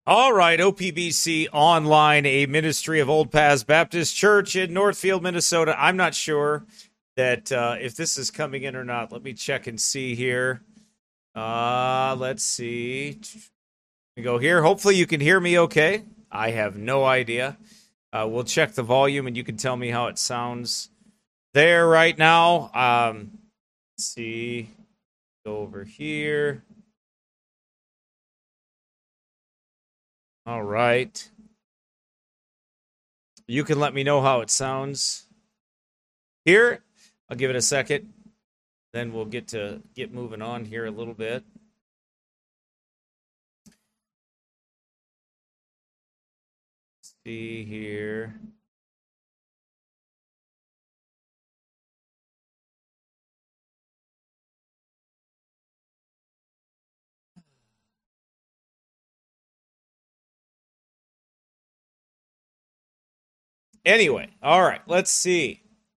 All right, OPBC Online, a ministry of Old Paths Baptist Church in Northfield, Minnesota. I'm not sure that if this is coming in or not. Let me check and see here. Let's see. We go here. Hopefully you can hear me okay. I have no idea. We'll check the volume and you can tell me how it sounds there right now. Let's see. Go over here. All right. You can let me know how it sounds here. I'll give it a second. Then we'll get moving on here a little bit. Let's see here. Anyway, all right, let's see.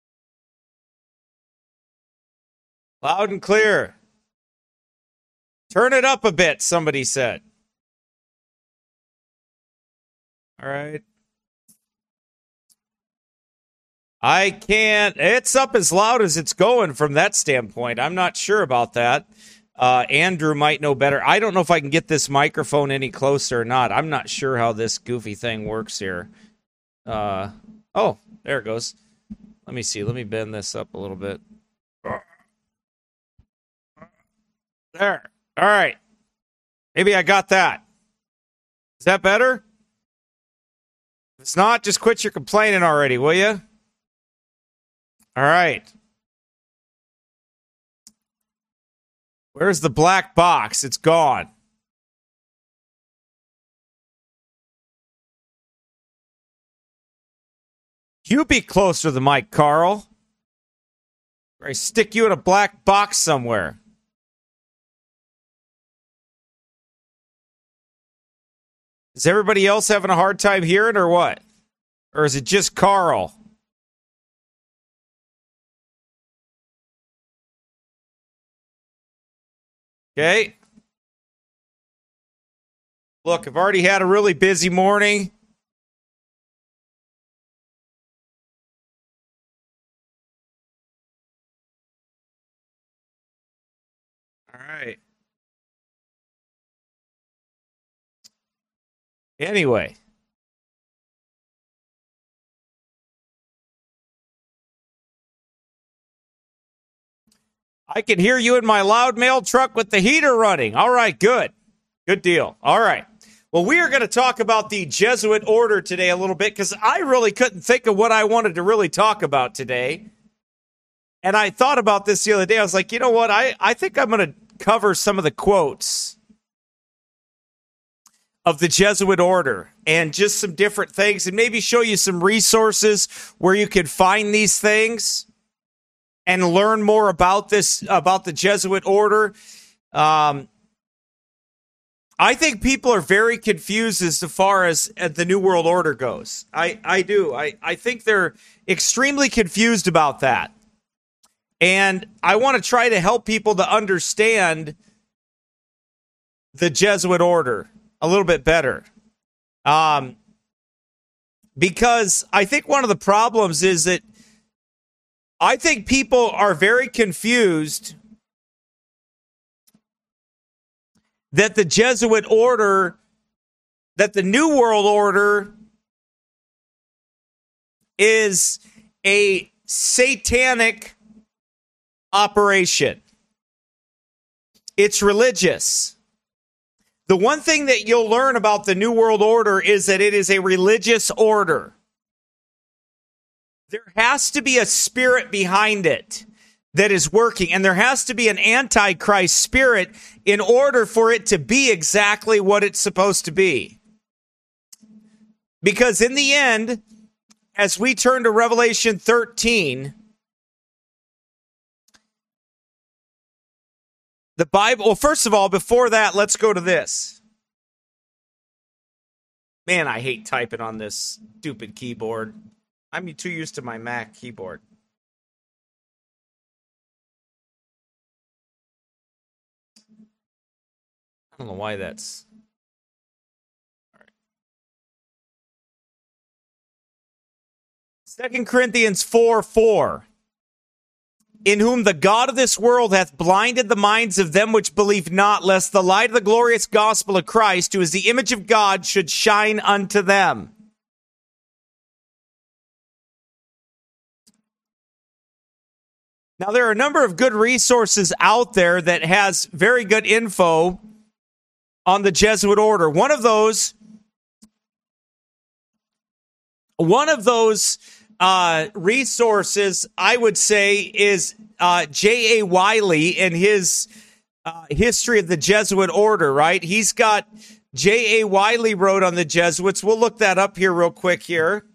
Loud and clear. Turn it up a bit, somebody said. All right. I can't. It's up as loud as it's going from that standpoint. I'm not sure about that. Andrew might know better. I don't know if I can get this microphone any closer or not. I'm not sure how this goofy thing works here. Oh, there it goes. Let me see. Let me bend this up a little bit. There. All right. Maybe I got that. Is that better? If it's not, just quit your complaining already, will you? All right. Where's the black box? It's gone. You be closer to the mic, Carl. Or I stick you in a black box somewhere. Is everybody else having a hard time hearing or what? Or is it just Carl? Okay. Look, I've already had a really busy morning. All right. Anyway. I can hear you in my loud mail truck with the heater running. All right, good. Good deal. All right. Well, we are going to talk about the Jesuit order today a little bit because I really couldn't think of what I wanted to really talk about today. And I thought about this the other day. I was like, you know what? I think I'm going to cover some of the quotes of the Jesuit order and just some different things and maybe show you some resources where you can find these things and learn more about the Jesuit order. I think people are very confused as far as the New World Order goes. I do. I think they're extremely confused about that. And I want to try to help people to understand the Jesuit order a little bit better. Because I think one of the problems is that I think people are very confused that the Jesuit order, that the New World Order is a satanic operation. It's religious. The one thing that you'll learn about the New World Order is that it is a religious order. There has to be a spirit behind it that is working, and there has to be an antichrist spirit in order for it to be exactly what it's supposed to be. Because in the end, as we turn to Revelation 13, the Bible, well, first of all, before that, let's go to this. Man, I hate typing on this stupid keyboard. I'm too used to my Mac keyboard. I don't know why that's... All 2 Corinthians 4:4. In whom the God of this world hath blinded the minds of them which believe not, lest the light of the glorious gospel of Christ, who is the image of God, should shine unto them. Now, there are a number of good resources out there that has very good info on the Jesuit order. One of those resources, I would say, is J.A. Wiley in his history of the Jesuit order, right? He's got J.A. Wiley wrote on the Jesuits. We'll look that up here real quick here.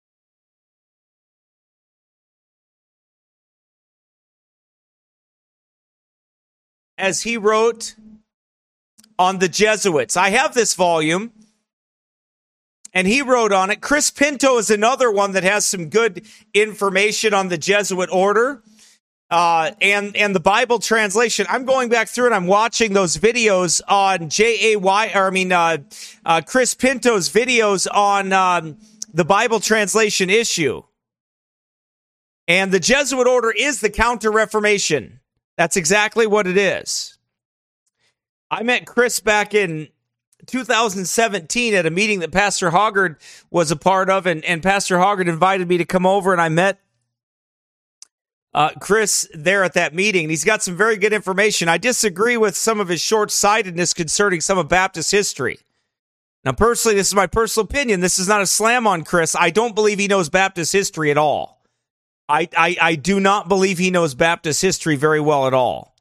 As he wrote on the Jesuits. I have this volume, and he wrote on it. Chris Pinto is another one that has some good information on the Jesuit order and the Bible translation. I'm going back through and I'm watching those videos on Chris Pinto's videos on the Bible translation issue. And the Jesuit order is the Counter-Reformation. That's exactly what it is. I met Chris back in 2017 at a meeting that Pastor Hoggard was a part of, and Pastor Hoggard invited me to come over, and I met Chris there at that meeting. And he's got some very good information. I disagree with some of his short-sightedness concerning some of Baptist history. Now, personally, this is my personal opinion. This is not a slam on Chris. I don't believe he knows Baptist history at all. I do not believe he knows Baptist history very well at all.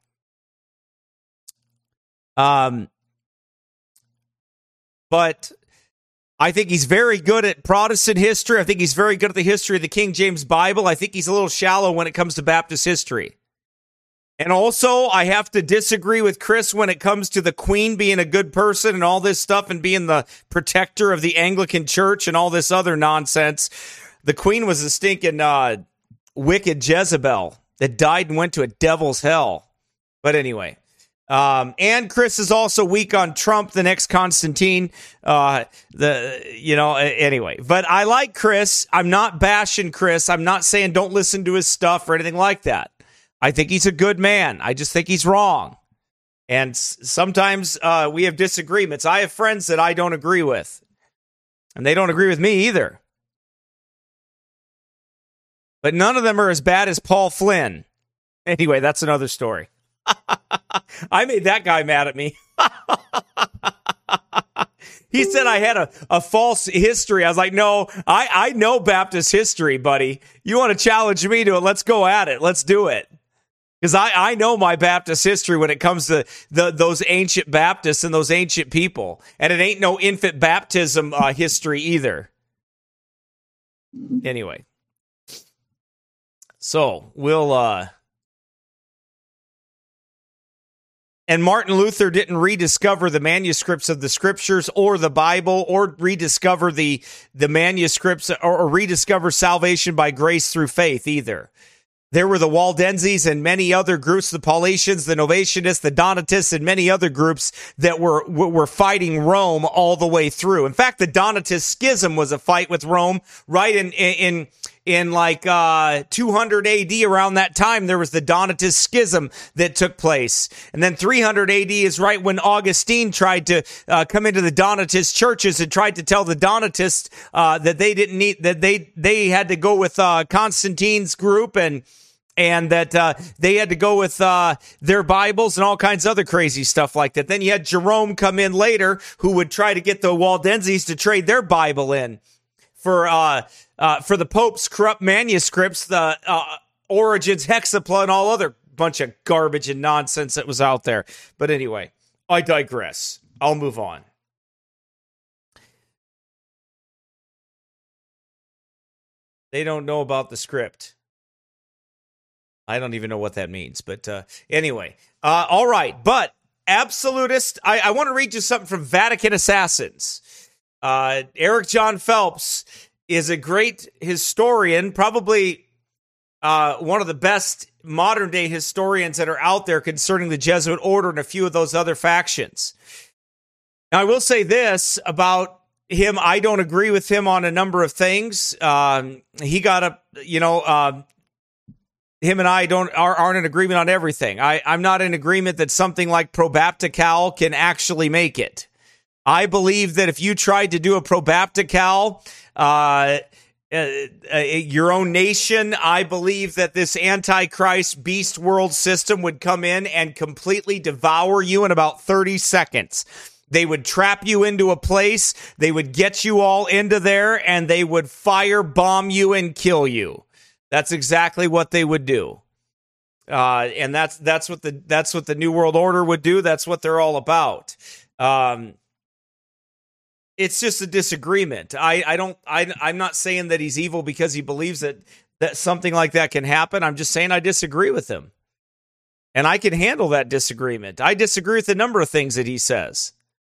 But I think he's very good at Protestant history. I think he's very good at the history of the King James Bible. I think he's a little shallow when it comes to Baptist history. And also, I have to disagree with Chris when it comes to the Queen being a good person and all this stuff and being the protector of the Anglican Church and all this other nonsense. The Queen was a stinking wicked Jezebel that died and went to a devil's hell. But anyway, and Chris is also weak on Trump, the next Constantine. Anyway, but I like Chris. I'm not bashing Chris. I'm not saying don't listen to his stuff or anything like that. I think he's a good man. I just think he's wrong. And sometimes we have disagreements. I have friends that I don't agree with, and they don't agree with me either. But none of them are as bad as Paul Flynn. Anyway, that's another story. I made that guy mad at me. He said I had a false history. I was like, no, I know Baptist history, buddy. You want to challenge me to it? Let's go at it. Let's do it. Because I know my Baptist history when it comes to those ancient Baptists and those ancient people. And it ain't no infant baptism history either. Anyway. So, we'll, and Martin Luther didn't rediscover the manuscripts of the scriptures or the Bible or rediscover the manuscripts or rediscover salvation by grace through faith either. There were the Waldenses and many other groups, the Paulicians, the Novatianists, the Donatists, and many other groups that were fighting Rome all the way through. In fact, the Donatist schism was a fight with Rome right in like 200 AD. Around that time, there was the Donatist schism that took place. And then 300 AD is right when Augustine tried to come into the Donatist churches and tried to tell the Donatists that they didn't need, that they had to go with Constantine's group and that they had to go with their Bibles and all kinds of other crazy stuff like that. Then you had Jerome come in later, who would try to get the Waldenses to trade their Bible in for the Pope's corrupt manuscripts, the Origins, Hexapla, and all other bunch of garbage and nonsense that was out there. But anyway, I digress. I'll move on. They don't know about the script. I don't even know what that means. But anyway, all right. But absolutist, I want to read you something from Vatican Assassins. Eric John Phelps is a great historian, probably one of the best modern-day historians that are out there concerning the Jesuit order and a few of those other factions. Now, I will say this about I don't agree with him on a number of things. He got a, him and I aren't in agreement on everything. I'm not in agreement that something like Probaptical can actually make it. I believe that if you tried to do a Probaptical, your own nation, I believe that this Antichrist beast world system would come in and completely devour you in about 30 seconds. They would trap you into a place, they would get you all into there, and they would firebomb you and kill you. That's exactly what they would do. And that's what the New World Order would do. That's what they're all about. It's just a disagreement. I'm not saying that he's evil because he believes that something like that can happen. I'm just saying I disagree with him. And I can handle that disagreement. I disagree with a number of things that he says.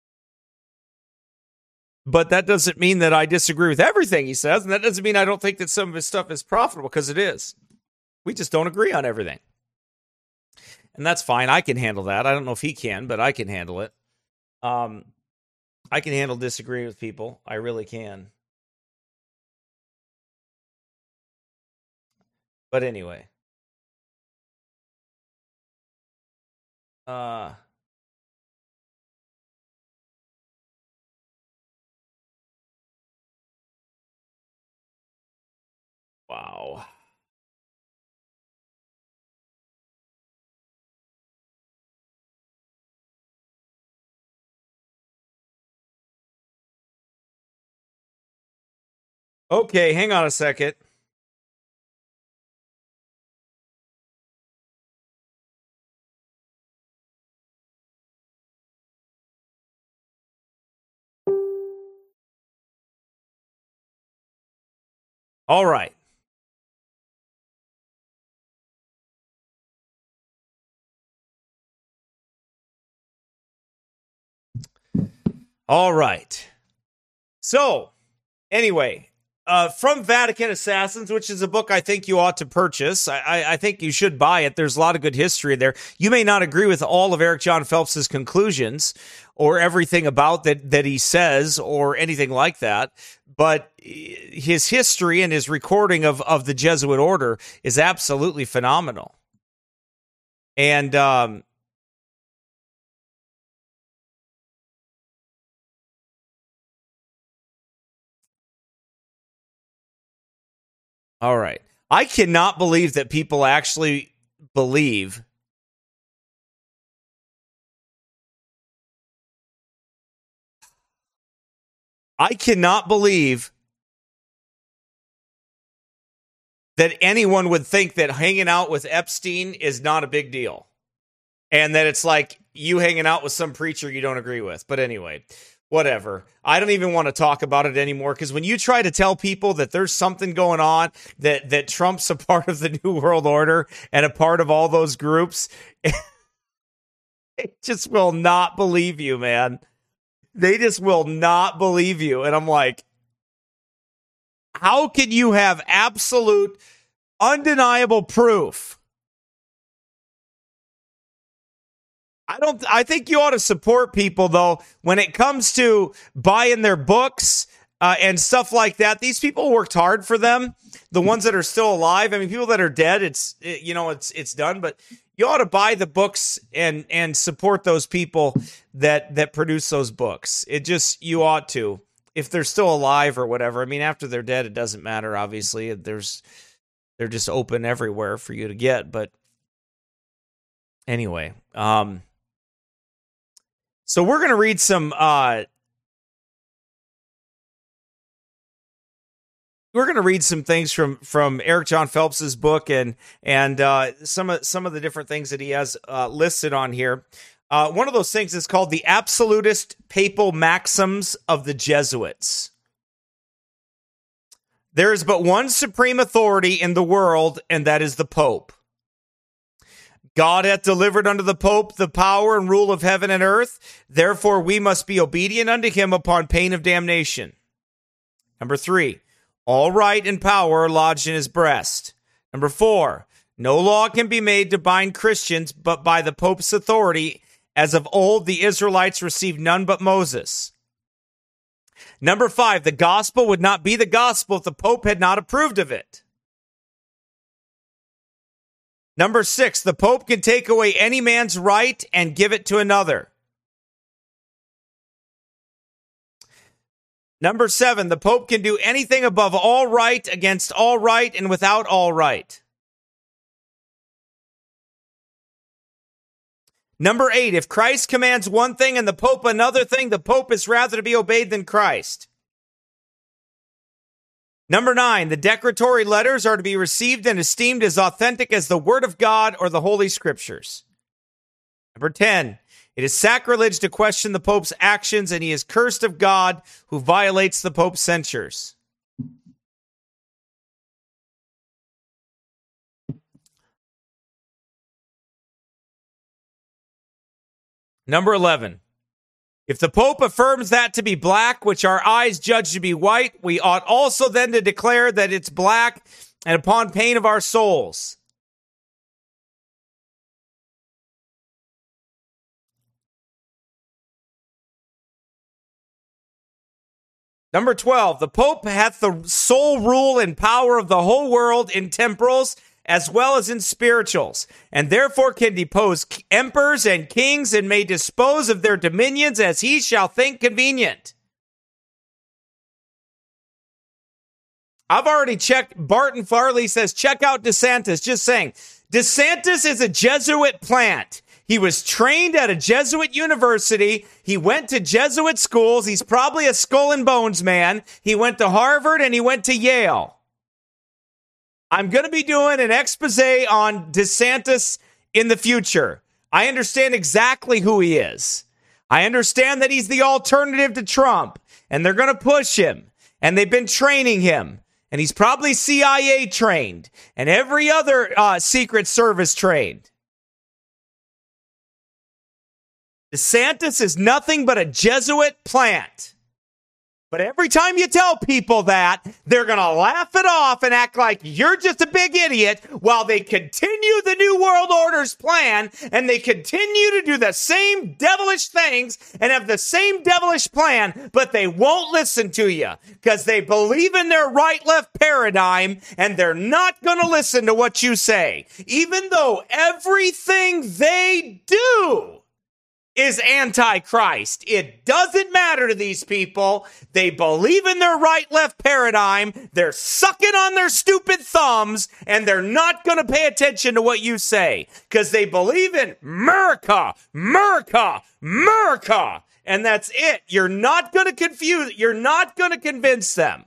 But that doesn't mean that I disagree with everything he says, and that doesn't mean I don't think that some of his stuff is profitable, because it is. We just don't agree on everything. And that's fine. I can handle that. I don't know if he can, but I can handle it. I can handle disagreeing with people. I really can. But anyway. Wow. Okay, hang on a second. All right. All right. So, anyway, from Vatican Assassins, which is a book I think you ought to purchase. I think you should buy it. There's a lot of good history there. You may not agree with all of Eric John Phelps's conclusions or everything about that he says or anything like that, but his history and his recording of the Jesuit order is absolutely phenomenal. And all right. I cannot believe that people actually believe I cannot believe that anyone would think that hanging out with Epstein is not a big deal. And that it's like you hanging out with some preacher you don't agree with. But anyway, whatever. I don't even want to talk about it anymore, because when you try to tell people that there's something going on, that Trump's a part of the New World Order and a part of all those groups, they just will not believe you, man. They just will not believe you. And I'm like, how can you have absolute, undeniable proof? I think you ought to support people, though, when it comes to buying their books and stuff like that. These people worked hard for them. The ones that are still alive. I mean, people that are dead, it's done. But you ought to buy the books and support those people that produce those books. You ought to, if they're still alive or whatever. I mean, after they're dead, it doesn't matter. Obviously, they're just open everywhere for you to get. But anyway, so we're going to read some things from Eric John Phelps's book and some of the different things that he has listed on here. One of those things is called the Absolutist Papal Maxims of the Jesuits. There is but one supreme authority in the world, and that is the Pope. God hath delivered unto the Pope the power and rule of heaven and earth. Therefore we must be obedient unto him upon pain of damnation. Number 3, all right and power are lodged in his breast. Number 4, no law can be made to bind Christians but by the Pope's authority, as of old the Israelites received none but Moses. Number 5, the gospel would not be the gospel if the Pope had not approved of it. Number 6, the Pope can take away any man's right and give it to another. Number 7, the Pope can do anything above all right, against all right, and without all right. Number 8, if Christ commands one thing and the Pope another thing, the Pope is rather to be obeyed than Christ. Number 9, the declaratory letters are to be received and esteemed as authentic as the Word of God or the Holy Scriptures. Number 10, it is sacrilege to question the Pope's actions, and he is cursed of God who violates the Pope's censures. Number 11, if the Pope affirms that to be black, which our eyes judge to be white, we ought also then to declare that it's black, and upon pain of our souls. Number 12, the Pope hath the sole rule and power of the whole world in temporals as well as in spirituals, and therefore can depose emperors and kings, and may dispose of their dominions as he shall think convenient. I've already checked. Barton Farley says, check out DeSantis. Just saying, DeSantis is a Jesuit plant. He was trained at a Jesuit university. He went to Jesuit schools. He's probably a skull and bones man. He went to Harvard and he went to Yale. I'm going to be doing an expose on DeSantis in the future. I understand exactly who he is. I understand that he's the alternative to Trump, and they're going to push him, and they've been training him, and he's probably CIA trained, and every other Secret Service trained. DeSantis is nothing but a Jesuit plant. But every time you tell people that, they're going to laugh it off and act like you're just a big idiot while they continue the New World Order's plan, and they continue to do the same devilish things and have the same devilish plan, but they won't listen to you because they believe in their right-left paradigm, and they're not going to listen to what you say, even though everything they do is antichrist. It doesn't matter to these people. They believe in their right-left paradigm. They're sucking on their stupid thumbs, and they're not going to pay attention to what you say because they believe in America, America, America. And that's it. You're not going to confuse. You're not going to convince them.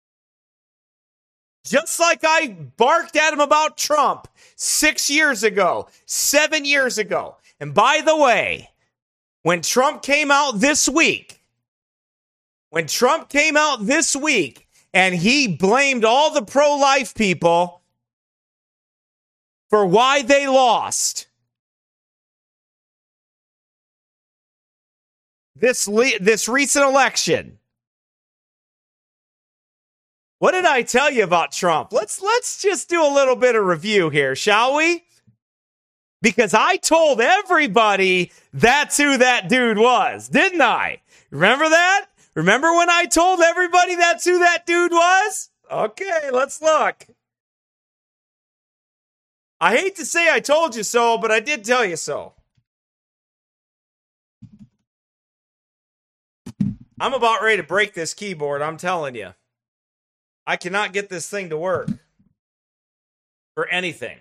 Just like I barked at him about Trump 6 years ago, 7 years ago. And by the way, when Trump came out this week, and he blamed all the pro-life people for why they lost this recent election. What did I tell you about Trump? Let's just do a little bit of review here, shall we? Because I told everybody that's who that dude was, didn't I? Remember that? Remember when I told everybody that's who that dude was? Okay, let's look. I hate to say I told you so, but I did tell you so. I'm about ready to break this keyboard, I'm telling you. I cannot get this thing to work for anything.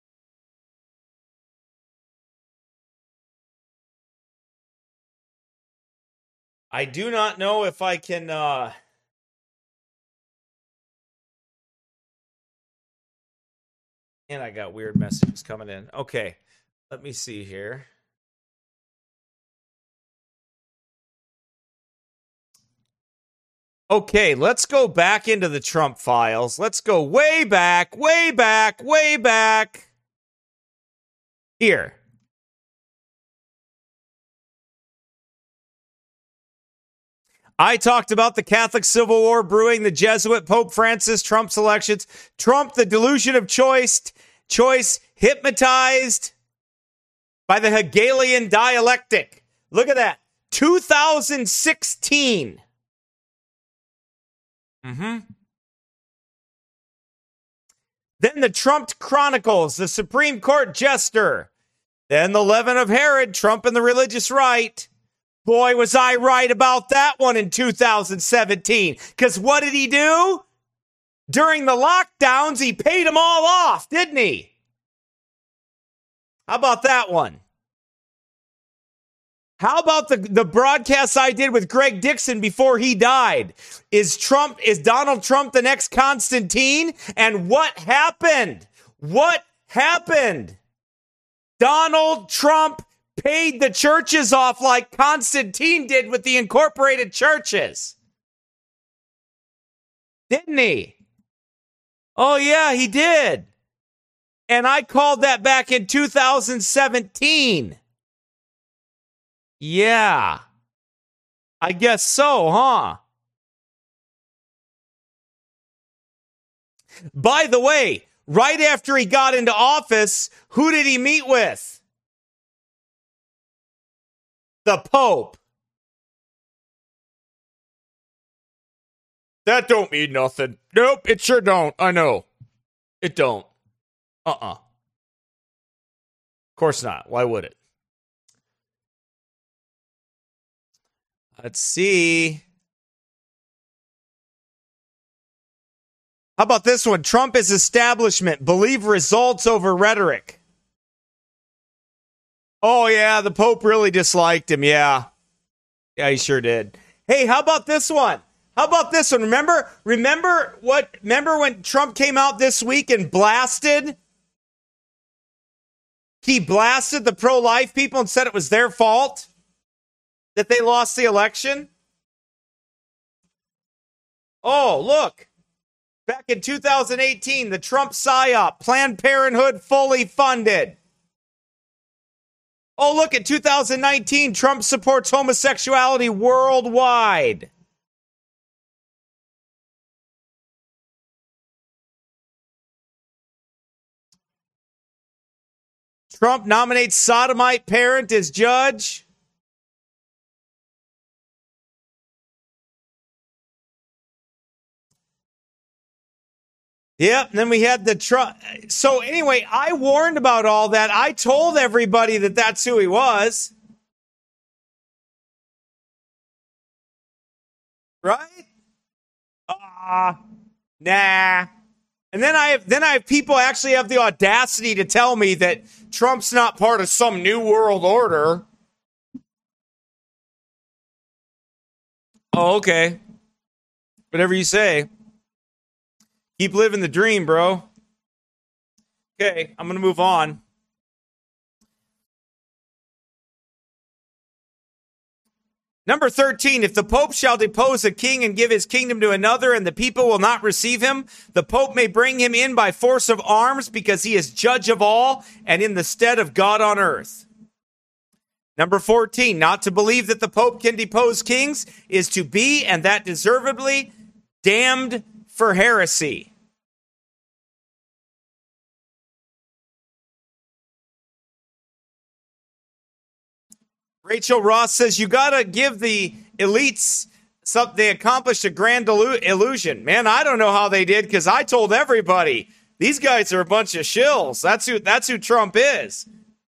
I do not know if I can, and I got weird messages coming in. Okay, let me see here. Okay, let's go back into the Trump files. Let's go way back, way back, way back. Here. I talked about the Catholic Civil War brewing, the Jesuit, Pope Francis, Trump's elections, Trump, the delusion of choice, hypnotized by the Hegelian dialectic. Look at that. 2016. Mm-hmm. Then the Trump Chronicles, the Supreme Court Jester. Then the Leaven of Herod, Trump and the Religious Right. Boy, was I right about that one in 2017. Because what did he do? During the lockdowns, he paid them all off, didn't he? How about that one? How about the broadcast I did with Greg Dixon before he died? Is Donald Trump the next Constantine? And what happened? What happened? Donald Trump paid the churches off like Constantine did with the incorporated churches. Didn't he? Oh, yeah, he did. And I called that back in 2017. Yeah. I guess so, huh? By the way, right after he got into office, who did he meet with? The Pope. That don't mean nothing. Nope, it sure don't. I know. It don't. Of course not. Why would it? Let's see. How about this one? Trump is establishment. Believe results over rhetoric. Oh, yeah, the Pope really disliked him. Yeah. Yeah, he sure did. Hey, how about this one? How about this one? Remember when Trump came out this week and blasted? He blasted the pro-life people and said it was their fault that they lost the election. Oh, look. Back in 2018, the Trump PSYOP, Planned Parenthood fully funded. Oh, look, in 2019, Trump supports homosexuality worldwide. Trump nominates sodomite parent as judge. Yep, and then we had the Trump. So anyway, I warned about all that. I told everybody that that's who he was. Right? Nah. And then I have people actually have the audacity to tell me that Trump's not part of some new world order. Oh, okay. Whatever you say. Keep living the dream, bro. Okay, I'm going to move on. Number 13, if the Pope shall depose a king and give his kingdom to another, and the people will not receive him, the Pope may bring him in by force of arms, because he is judge of all and in the stead of God on earth. Number 14, not to believe that the Pope can depose kings is to be, and that deservedly, damned for heresy. Rachel Ross says, you got to give the elites something. They accomplished a grand illusion. Man, I don't know how they did, because I told everybody, these guys are a bunch of shills. That's who Trump is.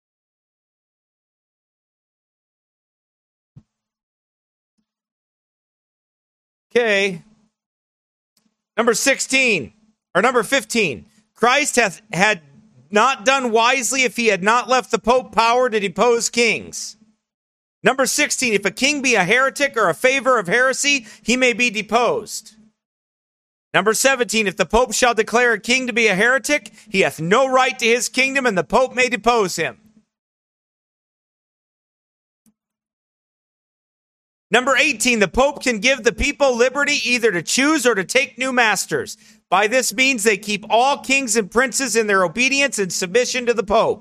Okay. Number 16, or number 15. Christ had not done wisely if he had not left the Pope power to depose kings. Number 16, if a king be a heretic or a favor of heresy, he may be deposed. Number 17, if the Pope shall declare a king to be a heretic, he hath no right to his kingdom, and the Pope may depose him. Number 18, the Pope can give the people liberty either to choose or to take new masters. By this means they keep all kings and princes in their obedience and submission to the Pope.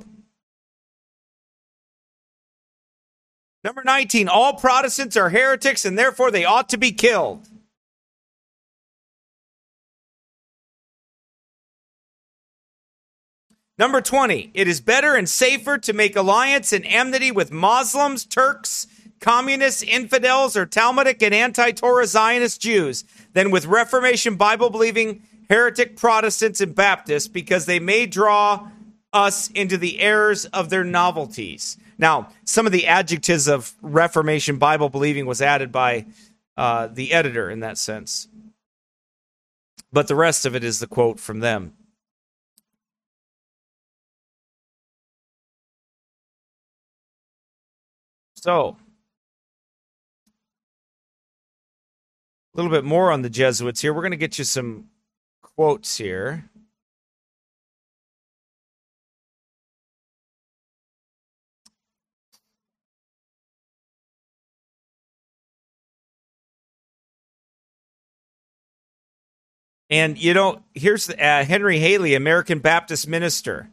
Number 19, all Protestants are heretics and therefore they ought to be killed. Number 20, it is better and safer to make alliance and enmity with Muslims, Turks, communist infidels or Talmudic and anti-Torah Zionist Jews than with Reformation Bible-believing heretic Protestants and Baptists, because they may draw us into the errors of their novelties. Now, some of the adjectives of Reformation Bible-believing was added by the editor in that sense. But the rest of it is the quote from them. So, a little bit more on the Jesuits here. We're going to get you some quotes here. And, you know, here's Henry Haley, American Baptist minister.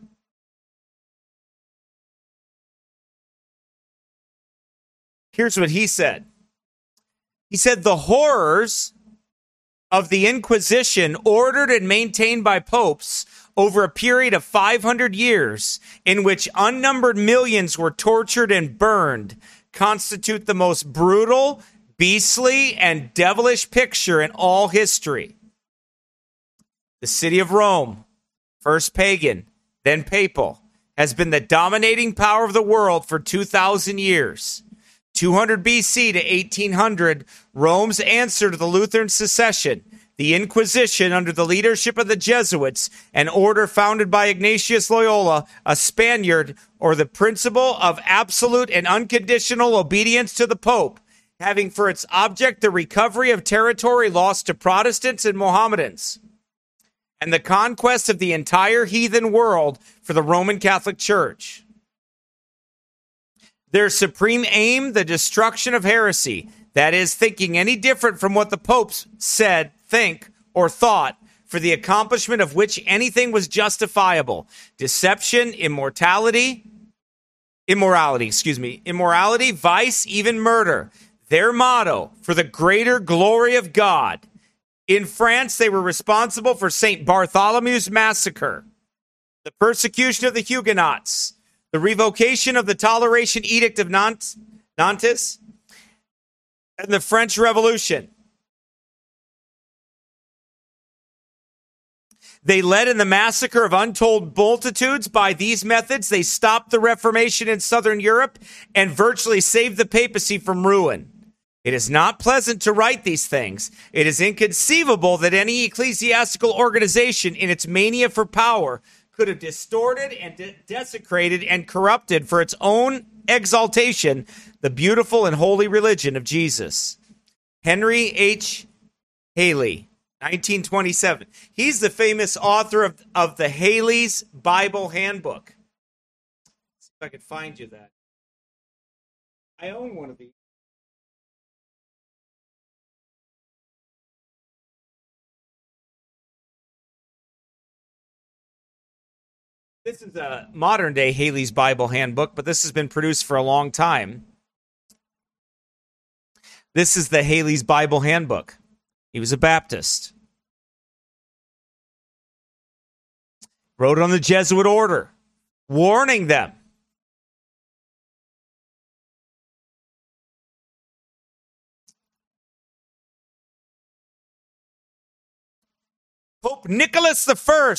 Here's what he said. He said, the horrors of the Inquisition, ordered and maintained by popes over a period of 500 years, in which unnumbered millions were tortured and burned, constitute the most brutal, beastly, and devilish picture in all history. The city of Rome, first pagan, then papal, has been the dominating power of the world for 2,000 years. 200 BC to 1800, Rome's answer to the Lutheran secession, the Inquisition under the leadership of the Jesuits, an order founded by Ignatius Loyola, a Spaniard, or the principle of absolute and unconditional obedience to the Pope, having for its object the recovery of territory lost to Protestants and Mohammedans, and the conquest of the entire heathen world for the Roman Catholic Church. Their supreme aim, the destruction of heresy, that is, thinking any different from what the popes said, think, or thought, for the accomplishment of which anything was justifiable. Deception, immorality, vice, even murder. Their motto, for the greater glory of God. In France, they were responsible for St. Bartholomew's Massacre, the persecution of the Huguenots, the revocation of the Toleration Edict of Nantes, and the French Revolution. They led in the massacre of untold multitudes. By these methods, they stopped the Reformation in Southern Europe and virtually saved the papacy from ruin. It is not pleasant to write these things. It is inconceivable that any ecclesiastical organization in its mania for power could have distorted and desecrated and corrupted for its own exaltation the beautiful and holy religion of Jesus. Henry H. Haley, 1927. He's the famous author of the Haley's Bible Handbook. Let's see if I can find you that. I own one of these. This is a modern-day Haley's Bible Handbook, but this has been produced for a long time. This is the Haley's Bible Handbook. He was a Baptist. Wrote on the Jesuit order, warning them. Pope Nicholas I.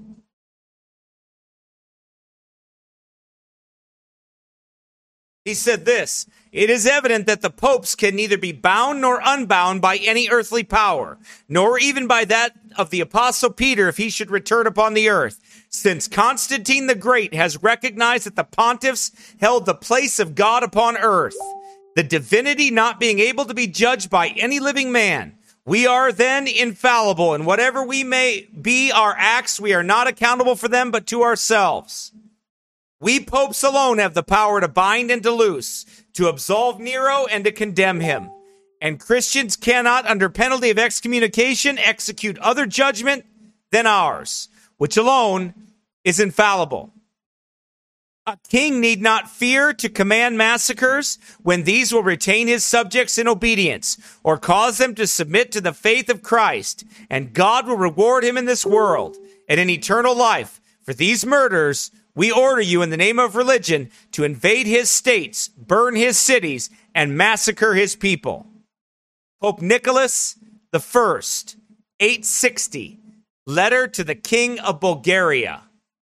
He said this, it is evident that the popes can neither be bound nor unbound by any earthly power, nor even by that of the Apostle Peter if he should return upon the earth, since Constantine the Great has recognized that the pontiffs held the place of God upon earth, the divinity not being able to be judged by any living man. We are then infallible, and whatever we may be our acts, we are not accountable for them but to ourselves. We popes alone have the power to bind and to loose, to absolve Nero and to condemn him. And Christians cannot, under penalty of excommunication, execute other judgment than ours, which alone is infallible. A king need not fear to command massacres when these will retain his subjects in obedience, or cause them to submit to the faith of Christ, and God will reward him in this world and in eternal life. For these murders, we order you in the name of religion to invade his states, burn his cities, and massacre his people. Pope Nicholas I, 860, letter to the King of Bulgaria.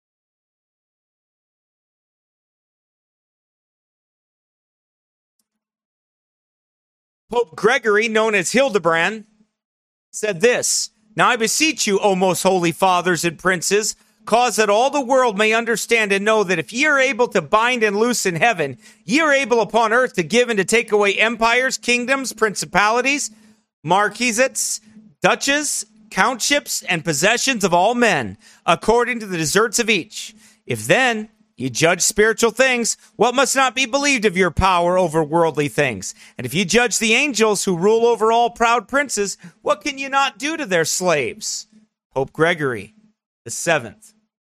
Pope Gregory, known as Hildebrand, said this: "Now I beseech you, O most holy fathers and princes, cause that all the world may understand and know that if ye are able to bind and loose in heaven, ye are able upon earth to give and to take away empires, kingdoms, principalities, marquisates, duchies, countships, and possessions of all men, according to the deserts of each. If then ye judge spiritual things, what must not be believed of your power over worldly things? And if ye judge the angels who rule over all proud princes, what can ye not do to their slaves?" Pope Gregory the Seventh.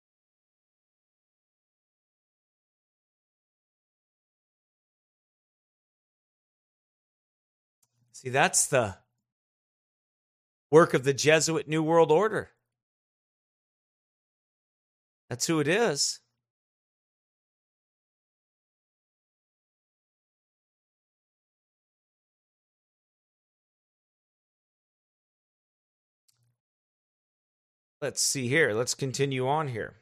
See, that's the work of the Jesuit New World Order. That's who it is. Let's see here. Let's continue on here.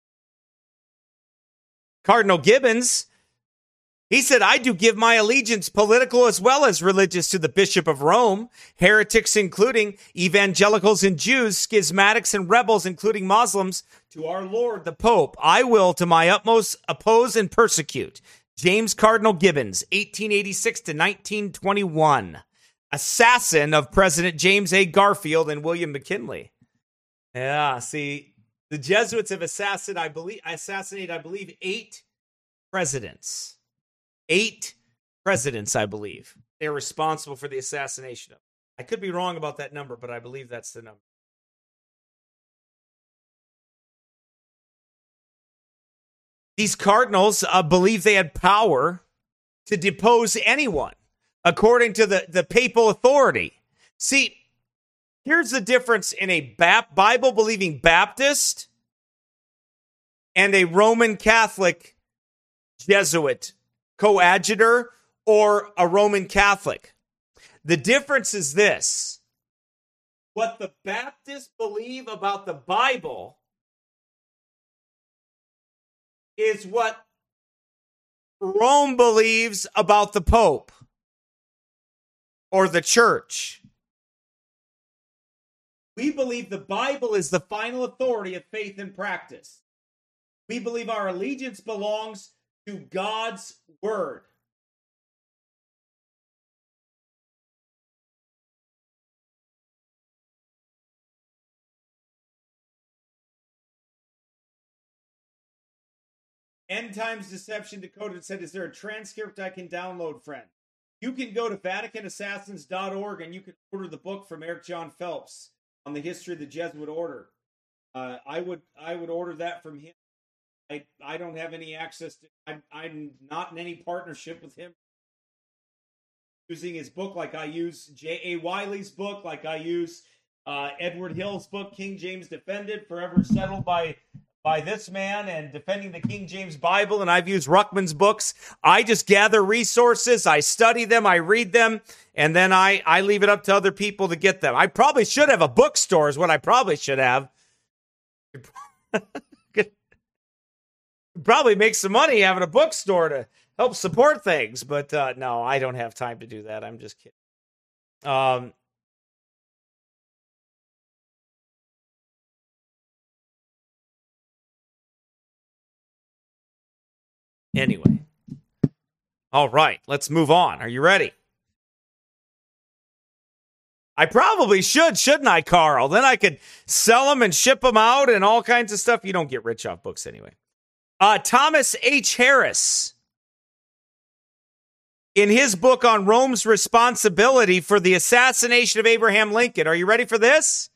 Cardinal Gibbons, he said, "I do give my allegiance, political as well as religious, to the Bishop of Rome, heretics including evangelicals and Jews, schismatics and rebels including Muslims, to our Lord the Pope. I will to my utmost oppose and persecute." James Cardinal Gibbons, 1886 to 1921, assassin of President James A. Garfield and William McKinley. Yeah, see, the Jesuits have assassinated, I believe, 8 presidents. 8 presidents, I believe. They're responsible for the assassination of. I could be wrong about that number, but I believe that's the number. These cardinals believe they had power to depose anyone, according to the papal authority. See, here's the difference in a Bible-believing Baptist and a Roman Catholic Jesuit coadjutor or a Roman Catholic. The difference is this: what the Baptists believe about the Bible is what Rome believes about the Pope or the church. We believe the Bible is the final authority of faith and practice. We believe our allegiance belongs to God's word. End Times Deception Decoded said, "Is there a transcript I can download, friend?" You can go to VaticanAssassins.org and you can order the book from Eric John Phelps on the history of the Jesuit order. I would order that from him. I don't have any access to. I'm not in any partnership with him. Using his book like I use J.A. Wiley's book, like I use Edward Hill's book, King James Defended, forever settled by this man, and defending the King James Bible. And I've used Ruckman's books. I just gather resources, I study them, I read them, and then I leave it up to other people to get them. I probably should have a bookstore is what I probably should have. Probably make some money having a bookstore to help support things, but no, I don't have time to do that. I'm just kidding. Anyway. All right, let's move on. Are you ready? I probably shouldn't I, Carl? Then I could sell them and ship them out and all kinds of stuff. You don't get rich off books anyway. Thomas H. Harris, in his book on Rome's responsibility for the assassination of Abraham Lincoln. Are you ready for this?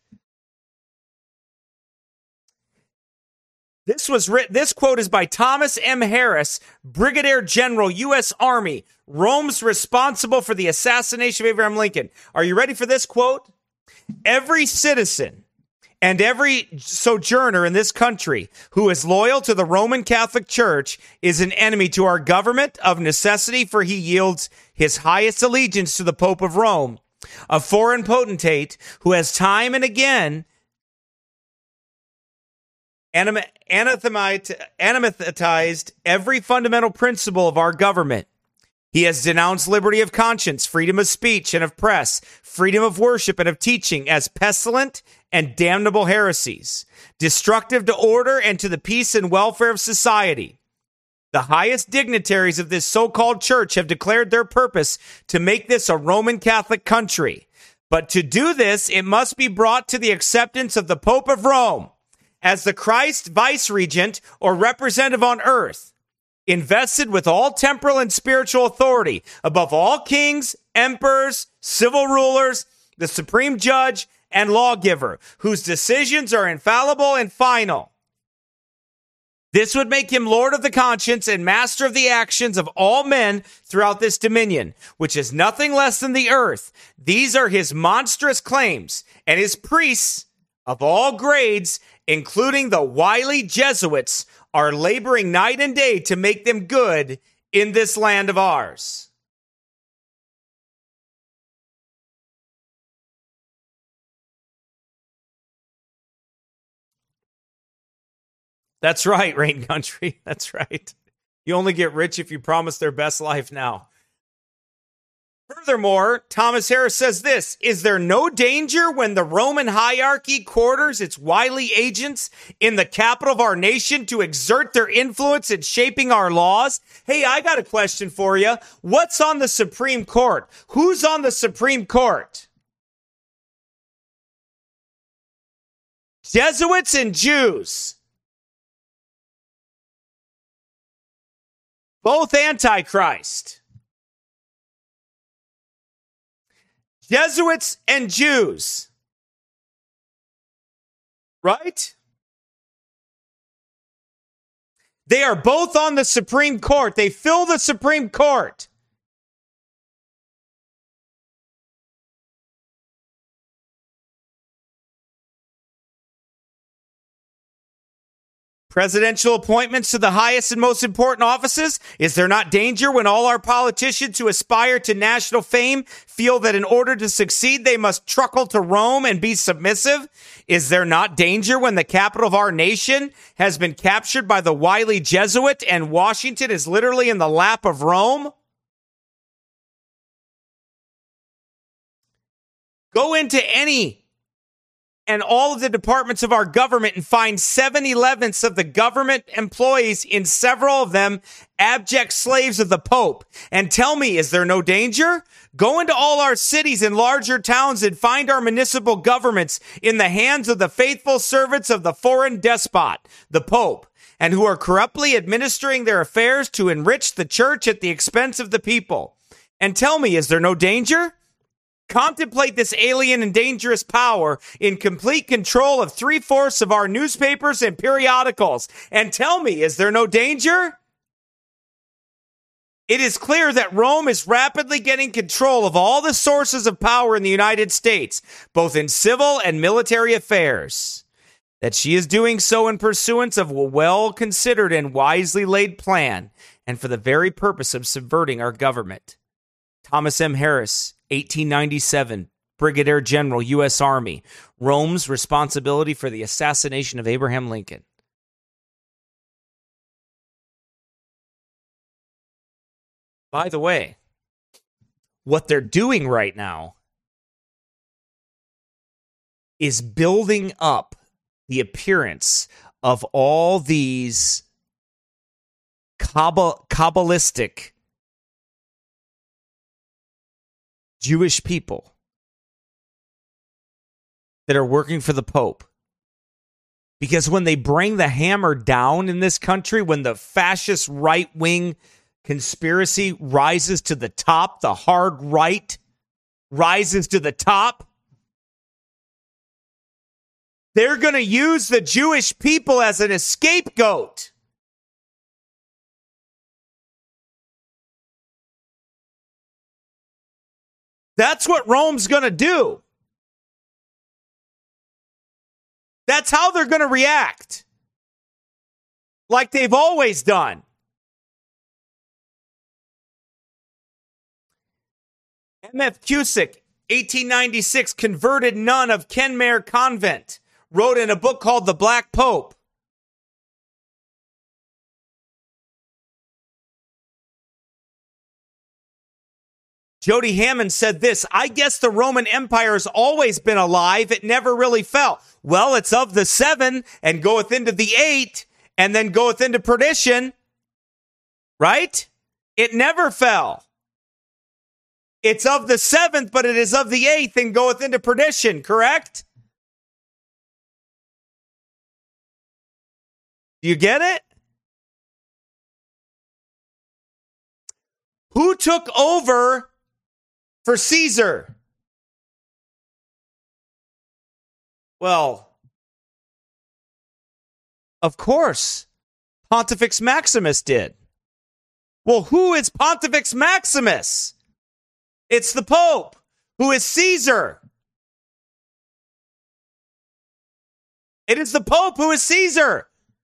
This quote is by Thomas M. Harris, Brigadier General, U.S. Army. Rome's responsible for the assassination of Abraham Lincoln. Are you ready for this quote? "Every citizen And every sojourner in this country who is loyal to the Roman Catholic Church is an enemy to our government of necessity, for he yields his highest allegiance to the Pope of Rome, a foreign potentate who has time and again anathematized every fundamental principle of our government. He has denounced liberty of conscience, freedom of speech and of press, freedom of worship and of teaching as pestilent and damnable heresies, destructive to order and to the peace and welfare of society. The highest dignitaries of this so-called church have declared their purpose to make this a Roman Catholic country. But to do this, it must be brought to the acceptance of the Pope of Rome as the Christ vice-regent or representative on earth, invested with all temporal and spiritual authority above all kings, emperors, civil rulers, the supreme judge, and lawgiver, whose decisions are infallible and final. This would make him Lord of the conscience and master of the actions of all men throughout this dominion, which is nothing less than the earth. These are his monstrous claims, and his priests of all grades, including the wily Jesuits, are laboring night and day to make them good in this land of ours. That's right, Rain Country. That's right. You only get rich if you promise their best life now. Furthermore, Thomas Harris says this: is there no danger when the Roman hierarchy quarters its wily agents in the capital of our nation to exert their influence in shaping our laws? Hey, I got a question for you. What's on the Supreme Court? Who's on the Supreme Court? Jesuits and Jews. Both Antichrist. Jesuits and Jews. Right? They are both on the Supreme Court. They fill the Supreme Court. Presidential appointments to the highest and most important offices? Is there not danger when all our politicians who aspire to national fame feel that in order to succeed, they must truckle to Rome and be submissive? Is there not danger when the capital of our nation has been captured by the wily Jesuit and Washington is literally in the lap of Rome? Go into any and all of the departments of our government and find 7/11 of the government employees, in several of them abject slaves of the Pope. And tell me, is there no danger? Go into all our cities and larger towns and find our municipal governments in the hands of the faithful servants of the foreign despot, the Pope, and who are corruptly administering their affairs to enrich the church at the expense of the people. And tell me, is there no danger? Contemplate this alien and dangerous power in complete control of 3/4 of our newspapers and periodicals. And tell me, is there no danger? It is clear that Rome is rapidly getting control of all the sources of power in the United States, both in civil and military affairs. That she is doing so in pursuance of a well-considered and wisely laid plan, and for the very purpose of subverting our government. Thomas M. Harris, 1897, Brigadier General, U.S. Army. Rome's responsibility for the assassination of Abraham Lincoln. By the way, what they're doing right now is building up the appearance of all these Kabbalistic Jewish people that are working for the Pope. Because when they bring the hammer down in this country, when the fascist right-wing conspiracy rises to the top, the hard right rises to the top, they're going to use the Jewish people as an scapegoat. That's what Rome's going to do. That's how they're going to react. Like they've always done. M.F. Cusick, 1896, converted nun of Kenmare Convent, wrote in a book called The Black Pope. Jody Hammond said this, I guess the Roman Empire has always been alive. It never really fell. Well, it's of the 7 and goeth into the 8 and then goeth into perdition. Right? It never fell. It's of the 7th, but it is of the 8th and goeth into perdition. Correct? Do you get it? Who took over for Caesar? Well, of course, Pontifex Maximus did. Well, who is Pontifex Maximus? It's the Pope, who is Caesar. It is the Pope who is Caesar.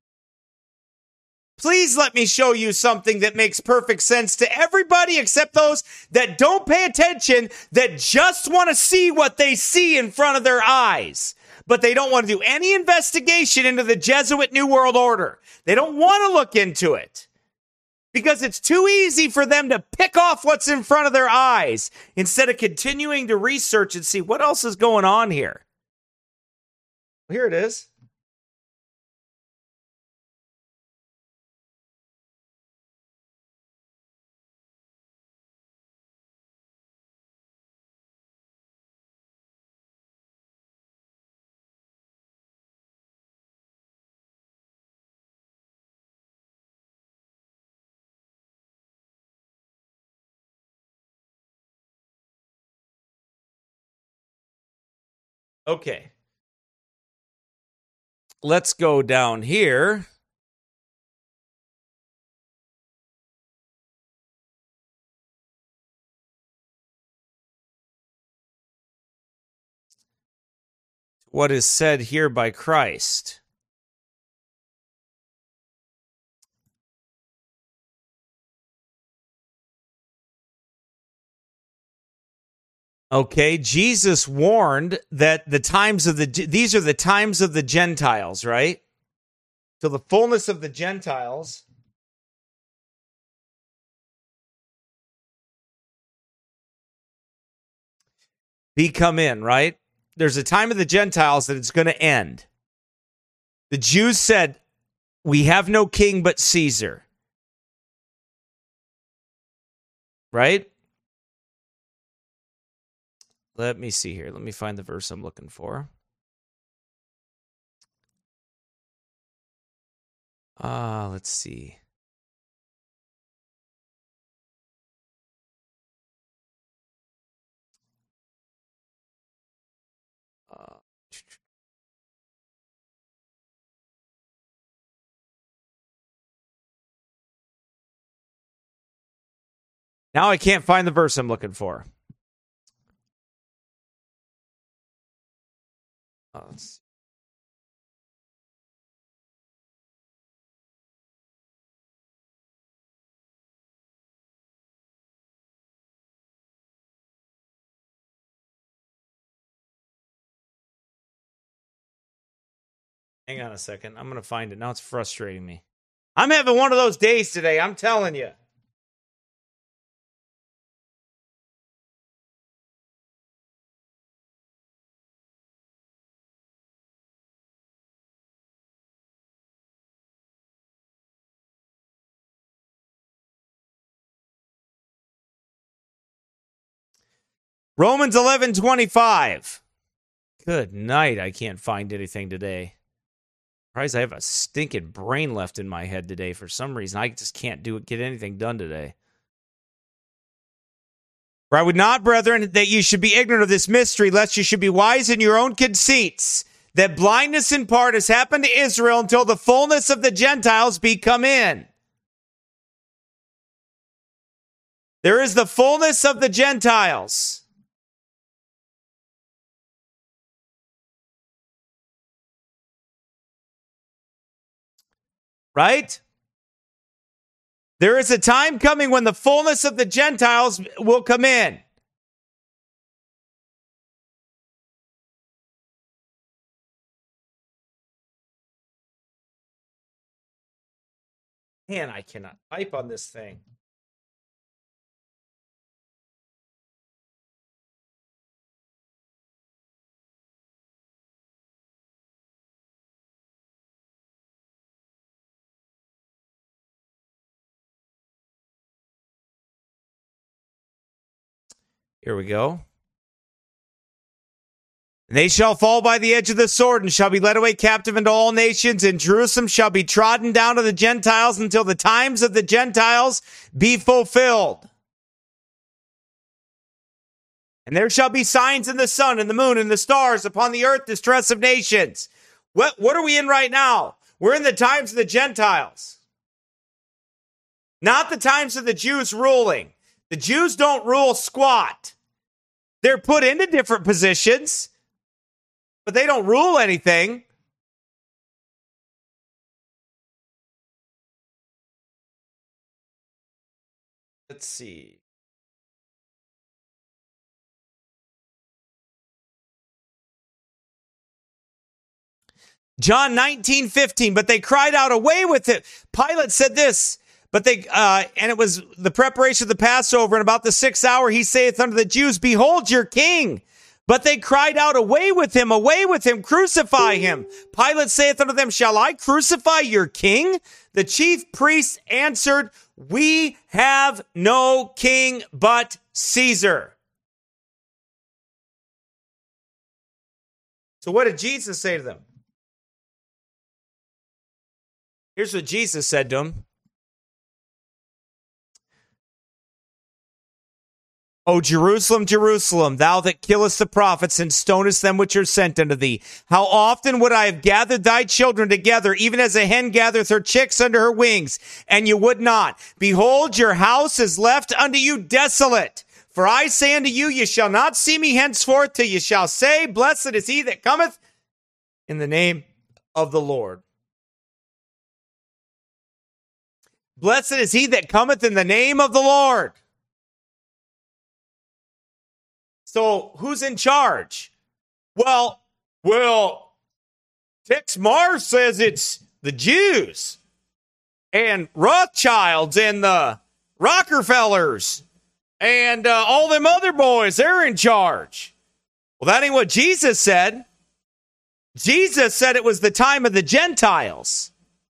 Please let me show you something that makes perfect sense to everybody except those that don't pay attention, that just want to see what they see in front of their eyes. But they don't want to do any investigation into the Jesuit New World Order. They don't want to look into it because it's too easy for them to pick off what's in front of their eyes instead of continuing to research and see what else is going on here. Here it is. Okay. Let's go down here. What is said here by Christ. Okay, Jesus warned that these are the times of the Gentiles, right? So the fullness of the Gentiles be come in, right? There's a time of the Gentiles that it's going to end. The Jews said, we have no king but Caesar. Right? Let me see here. Let me find the verse I'm looking for. Let's see. Now I can't find the verse I'm looking for. Let's see. Hang on a second. I'm going to find it. Now it's frustrating me. I'm having one of those days today. I'm telling you. Romans 11:25. Good night. I can't find anything today. Surprised I have a stinking brain left in my head today for some reason. I just can't get anything done today. For I would not, brethren, that you should be ignorant of this mystery, lest you should be wise in your own conceits, that blindness in part has happened to Israel until the fullness of the Gentiles be come in. There is the fullness of the Gentiles. right? There is a time coming when the fullness of the Gentiles will come in. Man, I cannot type on this thing. Here we go. They shall fall by the edge of the sword and shall be led away captive into all nations, and Jerusalem shall be trodden down to the Gentiles until the times of the Gentiles be fulfilled. And there shall be signs in the sun and the moon and the stars upon the earth, distress of nations. What are we in right now? We're in the times of the Gentiles. Not the times of the Jews ruling. The Jews don't rule squat. They're put into different positions, but they don't rule anything. Let's see. John 19:15, but they cried out, away with it. Pilate said this, but and it was the preparation of the Passover, and about the 6th hour he saith unto the Jews, behold your king. But they cried out, away with him, crucify him. Pilate saith unto them, shall I crucify your king? The chief priests answered, we have no king but Caesar. So what did Jesus say to them? Here's what Jesus said to him. O Jerusalem, Jerusalem, thou that killest the prophets and stonest them which are sent unto thee. How often would I have gathered thy children together, even as a hen gathereth her chicks under her wings, and you would not. Behold, your house is left unto you desolate. For I say unto you, ye shall not see me henceforth till ye shall say, blessed is he that cometh in the name of the Lord. Blessed is he that cometh in the name of the Lord. So who's in charge? Well, Tex Mars says it's the Jews and Rothschilds and the Rockefellers and all them other boys. They're in charge. Well, that ain't what Jesus said. Jesus said it was the time of the Gentiles.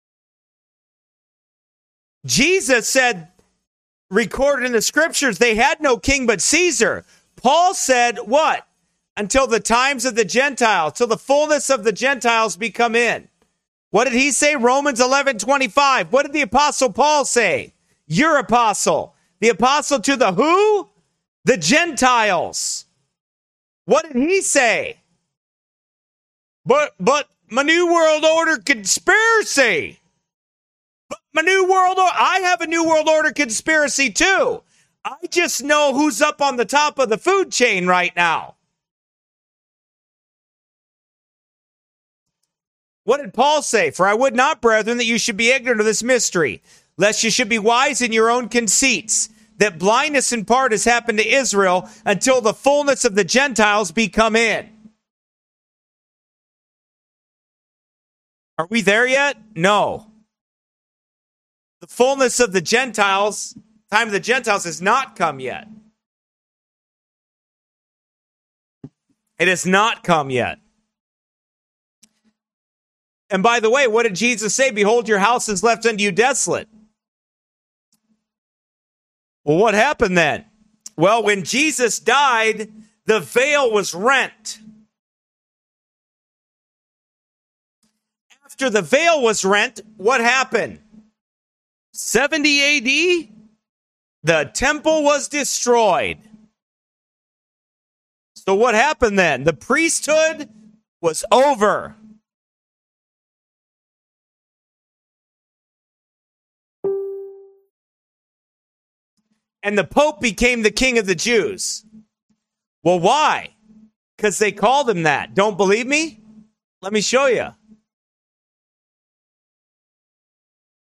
Jesus said, recorded in the scriptures, they had no king but Caesar. Paul said what? Until the times of the Gentiles, till the fullness of the Gentiles be come in. What did he say? Romans 11:25. What did the apostle Paul say? Your apostle. The apostle to the who? The Gentiles. What did he say? But my New World Order conspiracy. But my New World Order, I have a New World Order conspiracy too. I just know who's up on the top of the food chain right now. What did Paul say? For I would not, brethren, that you should be ignorant of this mystery, lest you should be wise in your own conceits, that blindness in part has happened to Israel until the fullness of the Gentiles be come in. Are we there yet? No. The fullness of the Gentiles, time of the Gentiles has not come yet. It has not come yet. And by the way, what did Jesus say? Behold, your house is left unto you desolate. Well, what happened then? Well, when Jesus died, the veil was rent. After the veil was rent, what happened? 70 AD, the temple was destroyed. So what happened then? The priesthood was over. And the Pope became the king of the Jews. Well, why? Because they called him that. Don't believe me? Let me show you.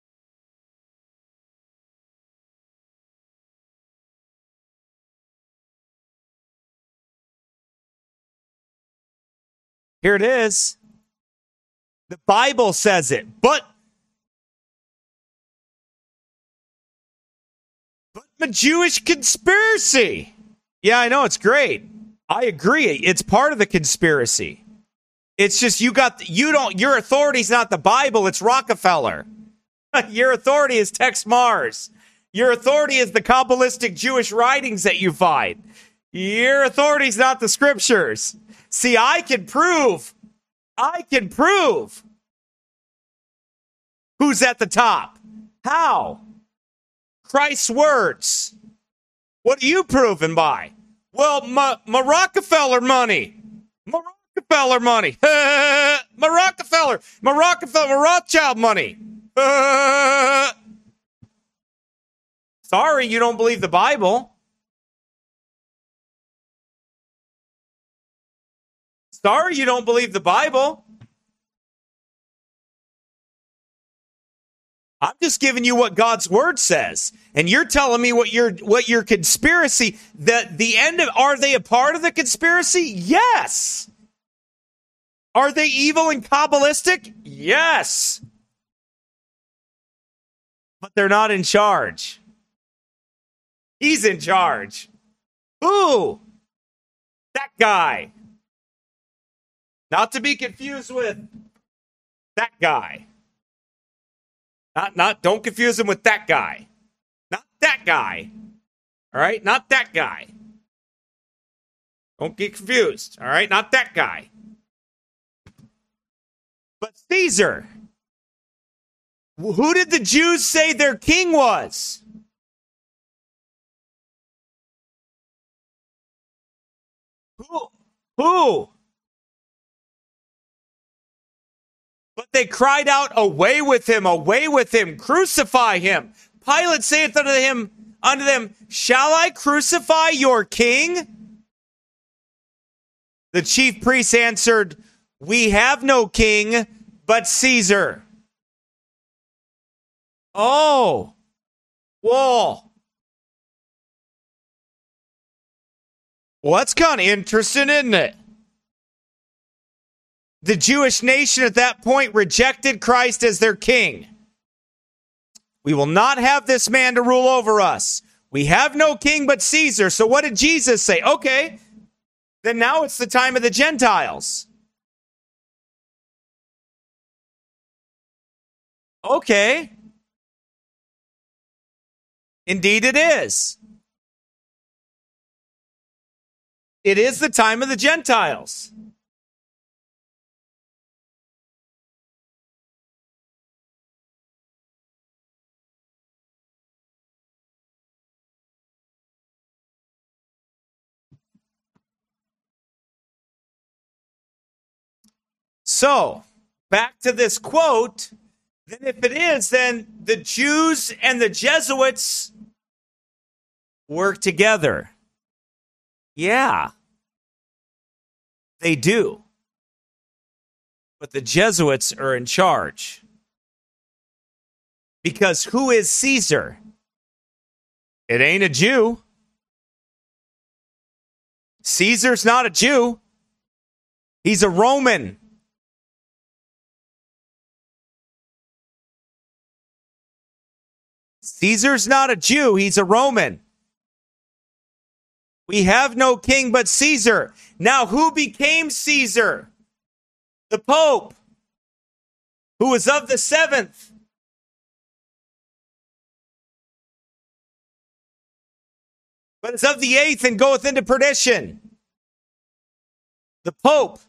Here it is. The Bible says it, but a Jewish conspiracy. Yeah, I know, it's great. I agree. It's part of the conspiracy. It's just your authority's not the Bible, it's Rockefeller. Your authority is Tex Mars. Your authority is the Kabbalistic Jewish writings that you find. Your authority's not the scriptures. See, I can prove who's at the top. How? Christ's words. What are you proven by? Well, my Rockefeller money. My Rockefeller money. My Rothschild money. Sorry, you don't believe the Bible. Sorry, you don't believe the Bible. I'm just giving you what God's word says. And you're telling me what your conspiracy, are they a part of the conspiracy? Yes. Are they evil and Kabbalistic? Yes. But they're not in charge. He's in charge. Who? That guy. Not to be confused with that guy. Don't confuse him with that guy. Not that guy. All right? Not that guy. Don't get confused. All right? Not that guy. But Caesar. Who did the Jews say their king was? Who? But they cried out, away with him, crucify him. Pilate saith unto them, shall I crucify your king? The chief priests answered, we have no king but Caesar. Oh, whoa. Well, that's kind of interesting, isn't it? The Jewish nation at that point rejected Christ as their king. We will not have this man to rule over us. We have no king but Caesar. So what did Jesus say? Okay, then now it's the time of the Gentiles. Okay. Indeed it is. It is the time of the Gentiles. So, back to this quote, then if it is, then the Jews and the Jesuits work together. Yeah, they do. But the Jesuits are in charge. Because who is Caesar? It ain't a Jew. Caesar's not a Jew. He's a Roman. Caesar's not a Jew. He's a Roman. We have no king but Caesar. Now, who became Caesar? The Pope, who was of the seventh. But is of the eighth and goeth into perdition. The Pope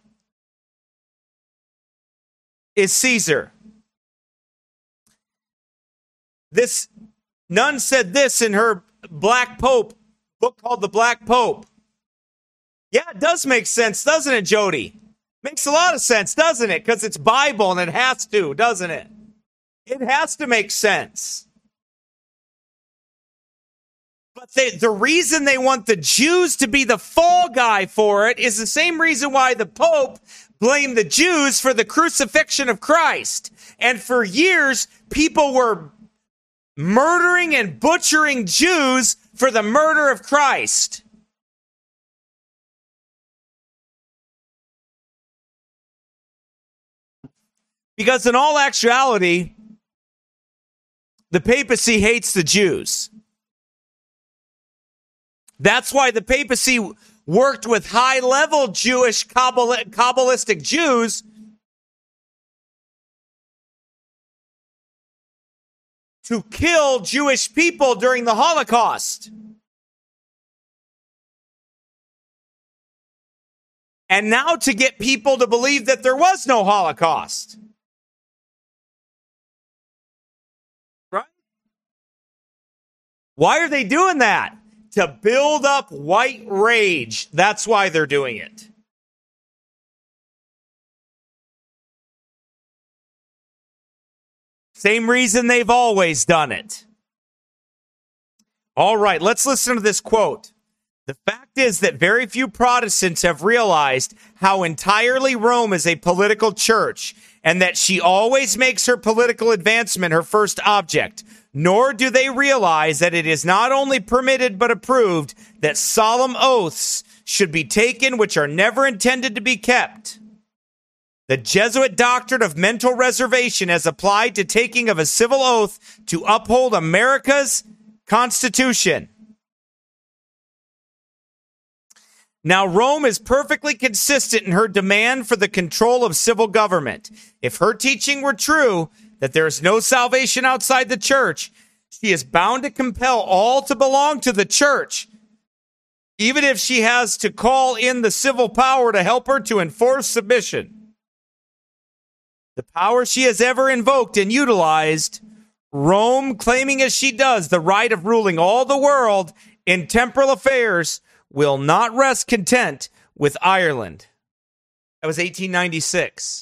is Caesar. This nun said this in her Black Pope book called The Black Pope. Yeah, it does make sense, doesn't it, Jody? Makes a lot of sense, doesn't it? Because it's Bible and it has to, doesn't it? It has to make sense. But the reason they want the Jews to be the fall guy for it is the same reason why the Pope blamed the Jews for the crucifixion of Christ. And for years, people were murdering and butchering Jews for the murder of Christ. Because in all actuality, the papacy hates the Jews. That's why the papacy worked with high-level Jewish Kabbalistic Jews to kill Jewish people during the Holocaust. And now to get people to believe that there was no Holocaust. Right? Why are they doing that? To build up white rage. That's why they're doing it. Same reason they've always done it. All right, let's listen to this quote. The fact is that very few Protestants have realized how entirely Rome is a political church and that she always makes her political advancement her first object. Nor do they realize that it is not only permitted but approved that solemn oaths should be taken which are never intended to be kept. The Jesuit doctrine of mental reservation as applied to taking of a civil oath to uphold America's Constitution. Now, Rome is perfectly consistent in her demand for the control of civil government. If her teaching were true, that there is no salvation outside the church, she is bound to compel all to belong to the church, even if she has to call in the civil power to help her to enforce submission. The power she has ever invoked and utilized, Rome, claiming as she does the right of ruling all the world in temporal affairs, will not rest content with Ireland. That was 1896.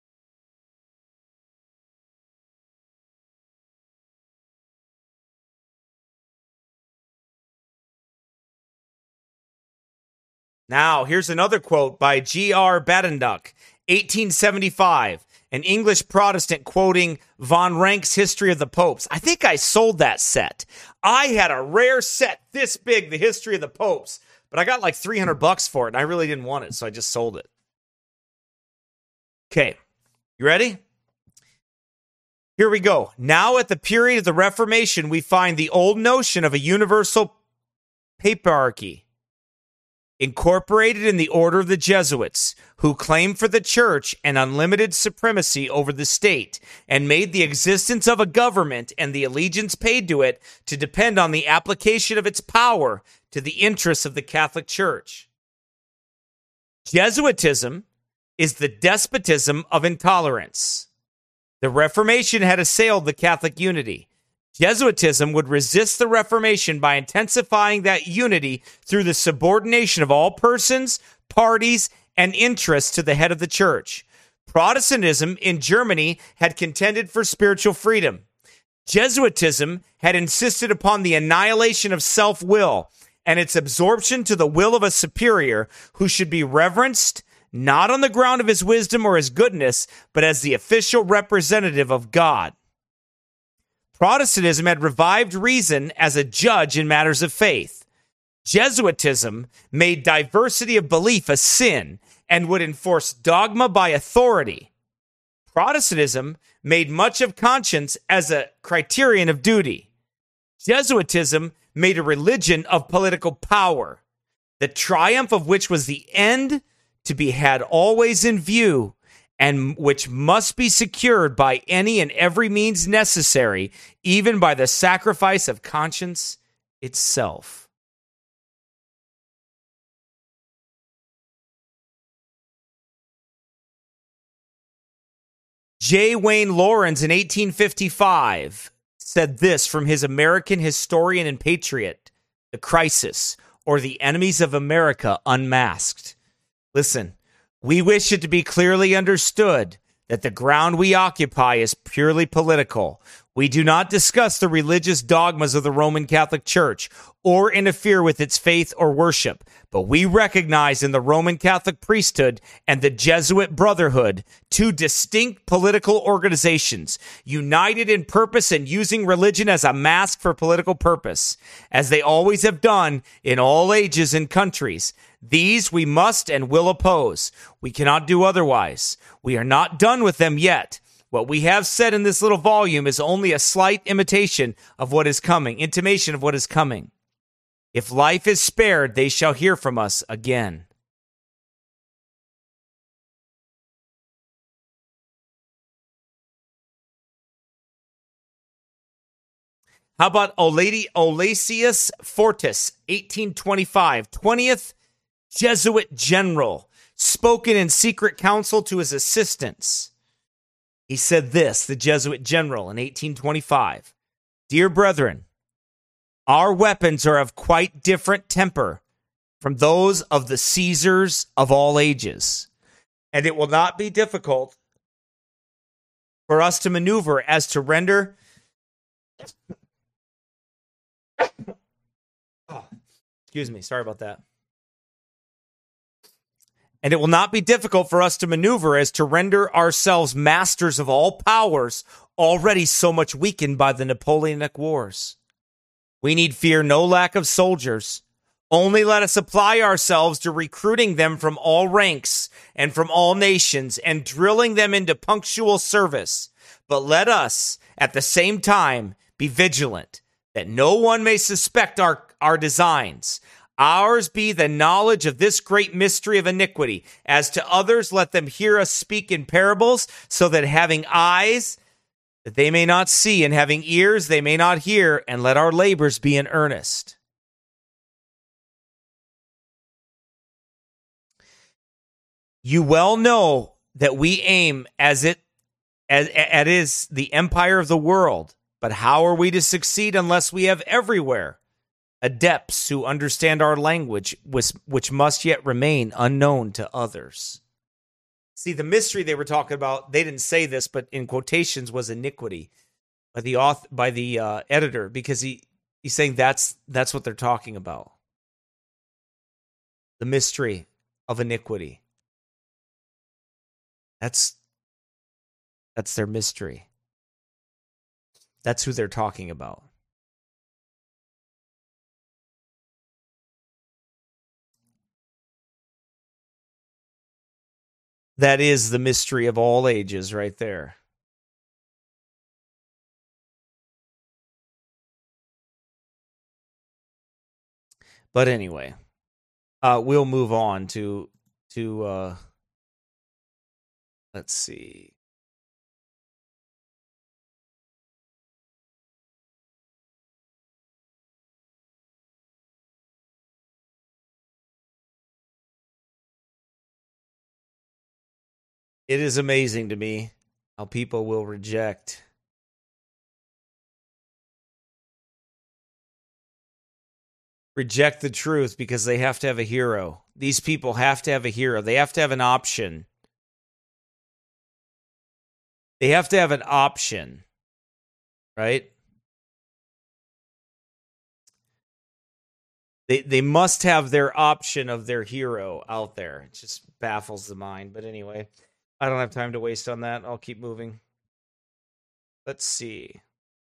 Now, here's another quote by G.R. Badenoch, 1875, an English Protestant quoting von Rank's History of the Popes. I think I sold that set. I had a rare set this big, The History of the Popes, but I got like $300 for it, and I really didn't want it, so I just sold it. Okay, you ready? Here we go. Now, at the period of the Reformation, we find the old notion of a universal patriarchy incorporated in the order of the Jesuits, who claimed for the church an unlimited supremacy over the state and made the existence of a government and the allegiance paid to it to depend on the application of its power to the interests of the Catholic Church. Jesuitism is the despotism of intolerance. The Reformation had assailed the Catholic unity. Jesuitism would resist the Reformation by intensifying that unity through the subordination of all persons, parties, and interests to the head of the church. Protestantism in Germany had contended for spiritual freedom. Jesuitism had insisted upon the annihilation of self-will and its absorption to the will of a superior who should be reverenced not on the ground of his wisdom or his goodness, but as the official representative of God. Protestantism had revived reason as a judge in matters of faith. Jesuitism made diversity of belief a sin and would enforce dogma by authority. Protestantism made much of conscience as a criterion of duty. Jesuitism made a religion of political power, the triumph of which was the end to be had always in view, and which must be secured by any and every means necessary, even by the sacrifice of conscience itself. J. Wayne Lawrence in 1855 said this from his American Historian and Patriot, The Crisis, or The Enemies of America Unmasked. Listen, we wish it to be clearly understood that the ground we occupy is purely political. We do not discuss the religious dogmas of the Roman Catholic Church or interfere with its faith or worship, but we recognize in the Roman Catholic priesthood and the Jesuit Brotherhood two distinct political organizations, united in purpose and using religion as a mask for political purpose, as they always have done in all ages and countries. These we must and will oppose. We cannot do otherwise. We are not done with them yet. What we have said in this little volume is only a slight intimation of what is coming. If life is spared, they shall hear from us again. How about Olacius Fortis, 1825, 20th Jesuit general, spoken in secret council to his assistants. He said this, the Jesuit general in 1825, "Dear brethren, our weapons are of quite different temper from those of the Caesars of all ages, and it will not be difficult for us to maneuver as to render..." Excuse me, sorry about that. "And it will not be difficult for us to maneuver as to render ourselves masters of all powers already so much weakened by the Napoleonic Wars. We need fear no lack of soldiers. Only let us apply ourselves to recruiting them from all ranks and from all nations and drilling them into punctual service. But let us, at the same time, be vigilant, that no one may suspect our designs. Ours be the knowledge of this great mystery of iniquity. As to others, let them hear us speak in parables, so that having eyes, that they may not see, and having ears, they may not hear, and let our labors be in earnest." You well know that we aim as is the empire of the world. But how are we to succeed unless we have everywhere adepts who understand our language, which must yet remain unknown to others? See, the mystery they were talking about, they didn't say this, but in quotations, was iniquity by the editor, because he's saying that's what they're talking about. The mystery of iniquity. That's their mystery. That's who they're talking about. That is the mystery of all ages right there. But anyway, we'll move on to let's see. It is amazing to me how people will reject the truth because they have to have a hero. These people have to have a hero. They have to have an option. They have to have an option, right? They must have their option of their hero out there. It just baffles the mind. But anyway, I don't have time to waste on that. I'll keep moving. Let's see.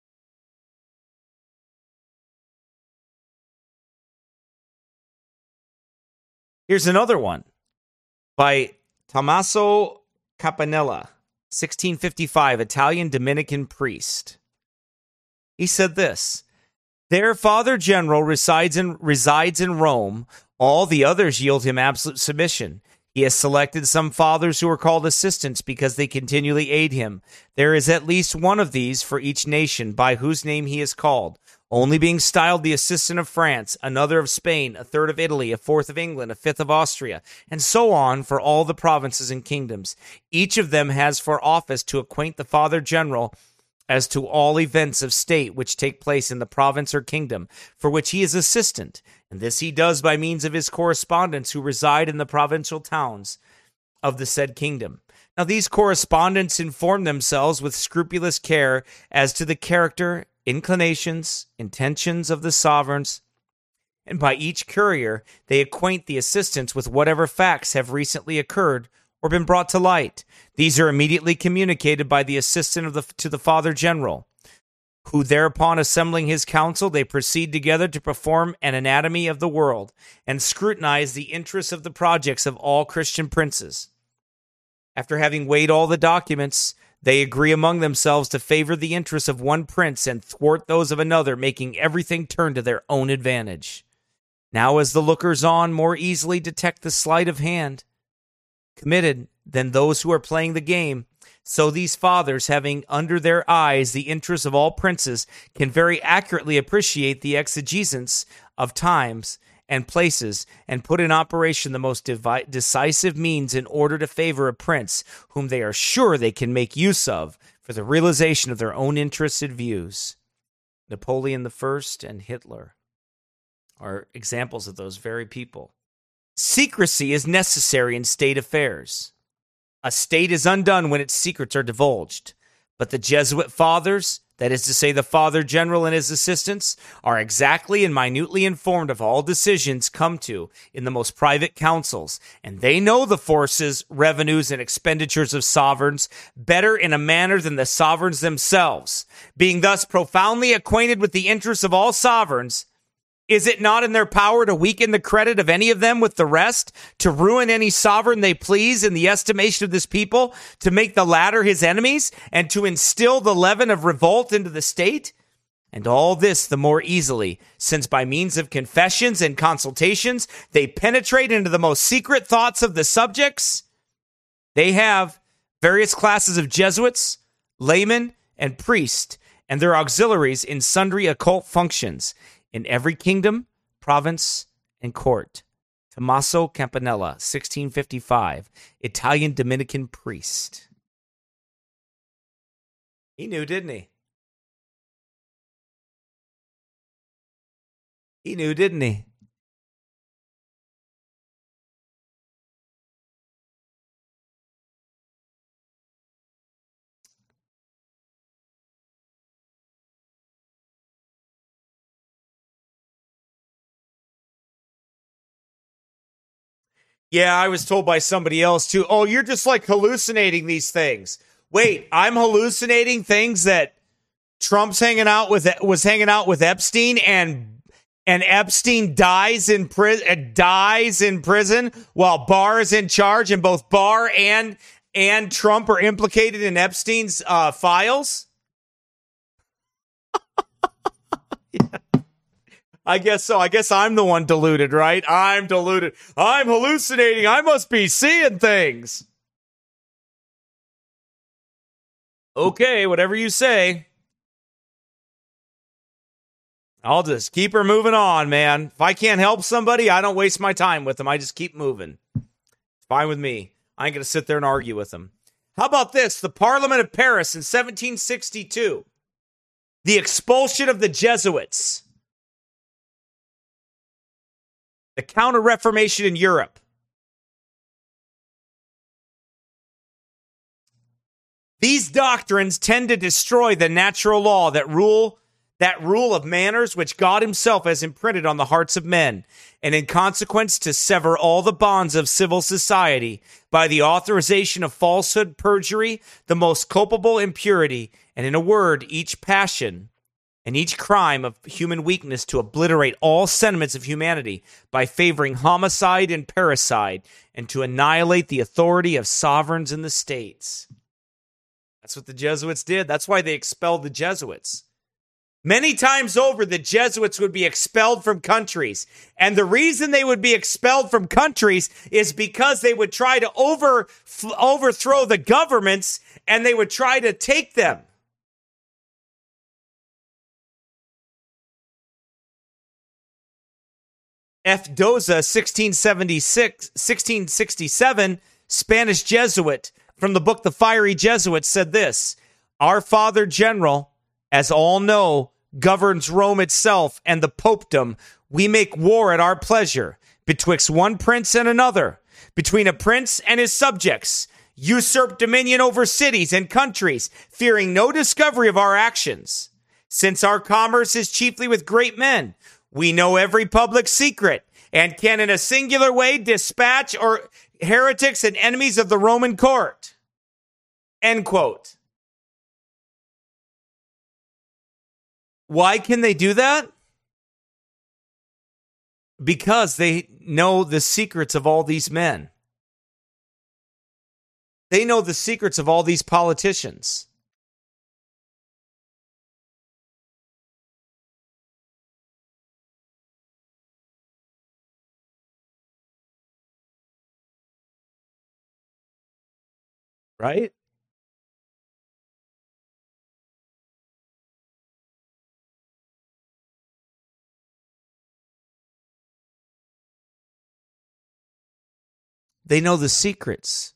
Here's another one by Tommaso Campanella, 1655, Italian Dominican priest. He said this: "Their Father General resides in Rome. All the others yield him absolute submission. He has selected some fathers who are called assistants because they continually aid him. There is at least one of these for each nation by whose name he is called, only being styled the assistant of France, another of Spain, a third of Italy, a fourth of England, a fifth of Austria, and so on for all the provinces and kingdoms. Each of them has for office to acquaint the Father General as to all events of state which take place in the province or kingdom, for which he is assistant, and this he does by means of his correspondents who reside in the provincial towns of the said kingdom. Now these correspondents inform themselves with scrupulous care as to the character, inclinations, intentions of the sovereigns, and by each courier they acquaint the assistants with whatever facts have recently occurred or been brought to light. These are immediately communicated by the assistant to the Father General, who thereupon assembling his council, they proceed together to perform an anatomy of the world and scrutinize the interests of the projects of all Christian princes. After having weighed all the documents, They agree among themselves to favor the interests of one prince and thwart those of another, making everything turn to their own advantage. Now, as the lookers-on more easily detect the sleight of hand committed than those who are playing the game, so these fathers, having under their eyes the interests of all princes, can very accurately appreciate the exegesis of times and places, and put in operation the most decisive means in order to favor a prince whom they are sure they can make use of for the realization of their own interested views. Napoleon I and Hitler are examples of those very people. Secrecy is necessary in state affairs. A state is undone when its secrets are divulged. But the Jesuit fathers, that is to say the Father General and his assistants, are exactly and minutely informed of all decisions come to in the most private councils, and they know the forces, revenues, and expenditures of sovereigns better in a manner than the sovereigns themselves. Being thus profoundly acquainted with the interests of all sovereigns, is it not in their power to weaken the credit of any of them with the rest, to ruin any sovereign they please in the estimation of this people, to make the latter his enemies, and to instill the leaven of revolt into the state? And all this the more easily, since by means of confessions and consultations they penetrate into the most secret thoughts of the subjects. They have various classes of Jesuits, laymen, and priests, and their auxiliaries in sundry occult functions, in every kingdom, province, and court. Tommaso Campanella, 1655, Italian Dominican priest. He knew, didn't he? He knew, didn't he? Yeah, I was told by somebody else too. Oh, you're just like hallucinating these things. Wait, I'm hallucinating things that Trump's was hanging out with Epstein, and Epstein dies in prison while Barr is in charge, and both Barr and Trump are implicated in Epstein's files. Yeah. I guess so. I guess I'm the one deluded, right? I'm deluded. I'm hallucinating. I must be seeing things. Okay, whatever you say. I'll just keep her moving on, man. If I can't help somebody, I don't waste my time with them. I just keep moving. It's fine with me. I ain't going to sit there and argue with them. How about this? The Parliament of Paris in 1762. The expulsion of the Jesuits. The Counter-Reformation in Europe. These doctrines tend to destroy the natural law, that rule of manners which God himself has imprinted on the hearts of men, and in consequence to sever all the bonds of civil society by the authorization of falsehood, perjury, the most culpable impurity, and in a word, each passion and each crime of human weakness, to obliterate all sentiments of humanity by favoring homicide and parricide, and to annihilate the authority of sovereigns in the states. That's what the Jesuits did. That's why they expelled the Jesuits. Many times over, the Jesuits would be expelled from countries. And the reason they would be expelled from countries is because they would try to overthrow the governments, and they would try to take them. F. Doza, 1667, Spanish Jesuit, from the book The Fiery Jesuit, said this: "Our Father General, as all know, governs Rome itself and the popedom. We make war at our pleasure, betwixt one prince and another, between a prince and his subjects, usurp dominion over cities and countries, fearing no discovery of our actions. Since our commerce is chiefly with great men, we know every public secret, and can in a singular way dispatch or heretics and enemies of the Roman court." End quote. Why can they do that? Because they know the secrets of all these men. They know the secrets of all these politicians. Right? They know the secrets.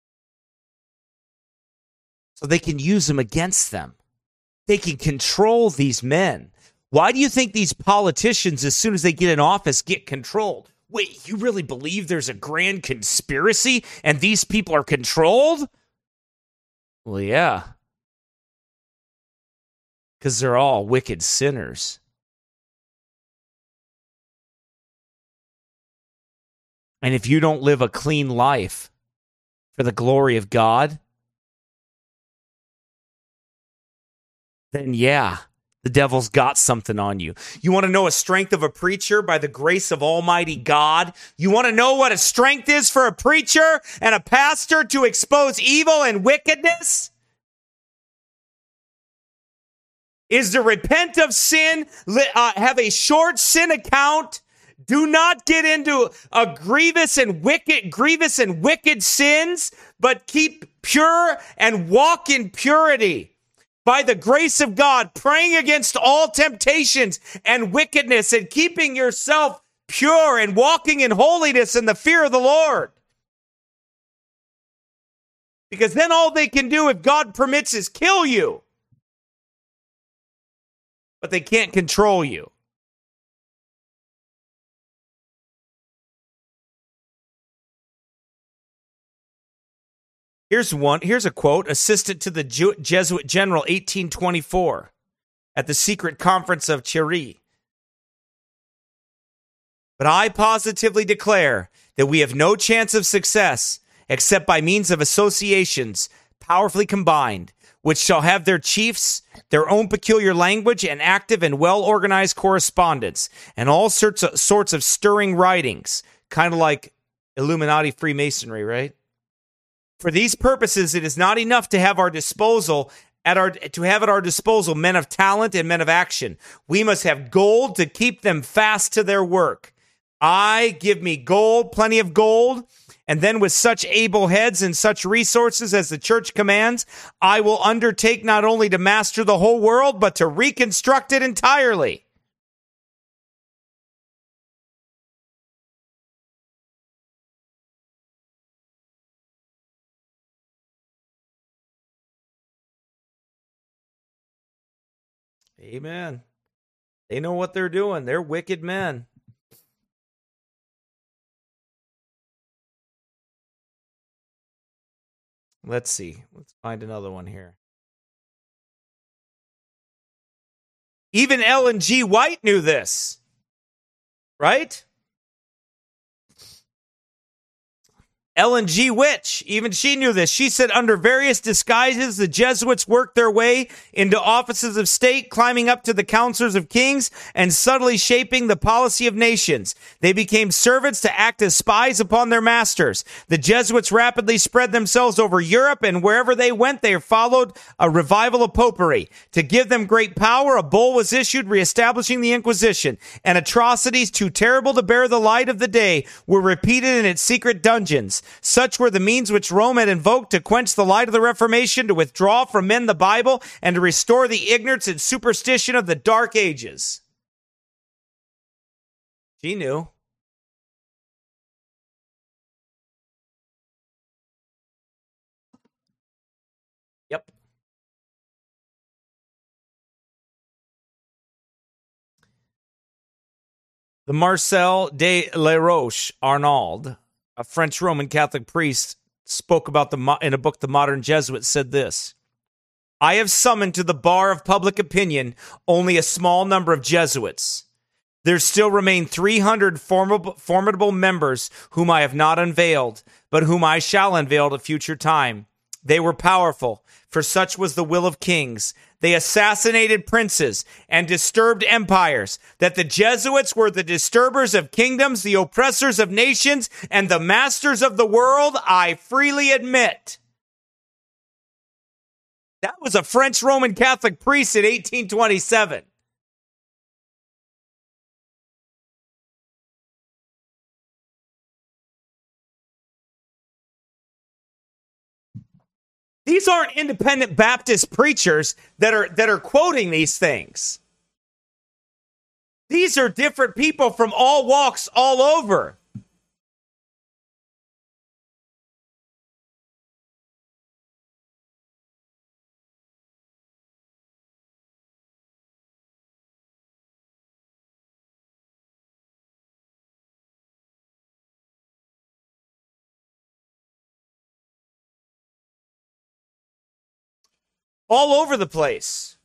So they can use them against them. They can control these men. Why do you think these politicians, as soon as they get in office, get controlled? Wait, you really believe there's a grand conspiracy and these people are controlled? Well, yeah. Because they're all wicked sinners. And if you don't live a clean life for the glory of God, then yeah, the devil's got something on you. You want to know a strength of a preacher by the grace of Almighty God? You want to know what a strength is for a preacher and a pastor to expose evil and wickedness? Is to repent of sin, have a short sin account. Do not get into a grievous and wicked sins, but keep pure and walk in purity. By the grace of God, praying against all temptations and wickedness and keeping yourself pure and walking in holiness in the fear of the Lord. Because then all they can do, if God permits, is kill you. But they can't control you. Here's a quote, assistant to the Jesuit general, 1824, at the secret conference of Chery. But I positively declare that we have no chance of success except by means of associations powerfully combined, which shall have their chiefs, their own peculiar language, and active and well-organized correspondence, and all sorts of stirring writings, kind of like Illuminati Freemasonry, right? For these purposes, it is not enough to have at our disposal men of talent and men of action. We must have gold to keep them fast to their work. Give me gold, plenty of gold, and then with such able heads and such resources as the church commands, I will undertake not only to master the whole world, but to reconstruct it entirely. Amen. They know what they're doing. They're wicked men. Let's see. Let's find another one here. Even Ellen G. White knew this, right? Ellen G. Witch, even she knew this. She said under various disguises, the Jesuits worked their way into offices of state, climbing up to the councils of kings and subtly shaping the policy of nations. They became servants to act as spies upon their masters. The Jesuits rapidly spread themselves over Europe, and wherever they went, they followed a revival of popery. To give them great power, a bull was issued reestablishing the Inquisition, and atrocities too terrible to bear the light of the day were repeated in its secret dungeons. Such were the means which Rome had invoked to quench the light of the Reformation, to withdraw from men the Bible, and to restore the ignorance and superstition of the Dark Ages. She knew. Yep. The Marcel de la Roche Arnauld, a French Roman Catholic priest, spoke about in a book, The Modern Jesuit, said this: I have summoned to the bar of public opinion only a small number of Jesuits. There still remain 300 formidable members whom I have not unveiled, but whom I shall unveil at a future time. They were powerful, for such was the will of kings. They assassinated princes and disturbed empires. That the Jesuits were the disturbers of kingdoms, the oppressors of nations, and the masters of the world, I freely admit. That was a French Roman Catholic priest in 1827. These aren't independent Baptist preachers that are quoting these things. These are different people from all walks all over. All over the place.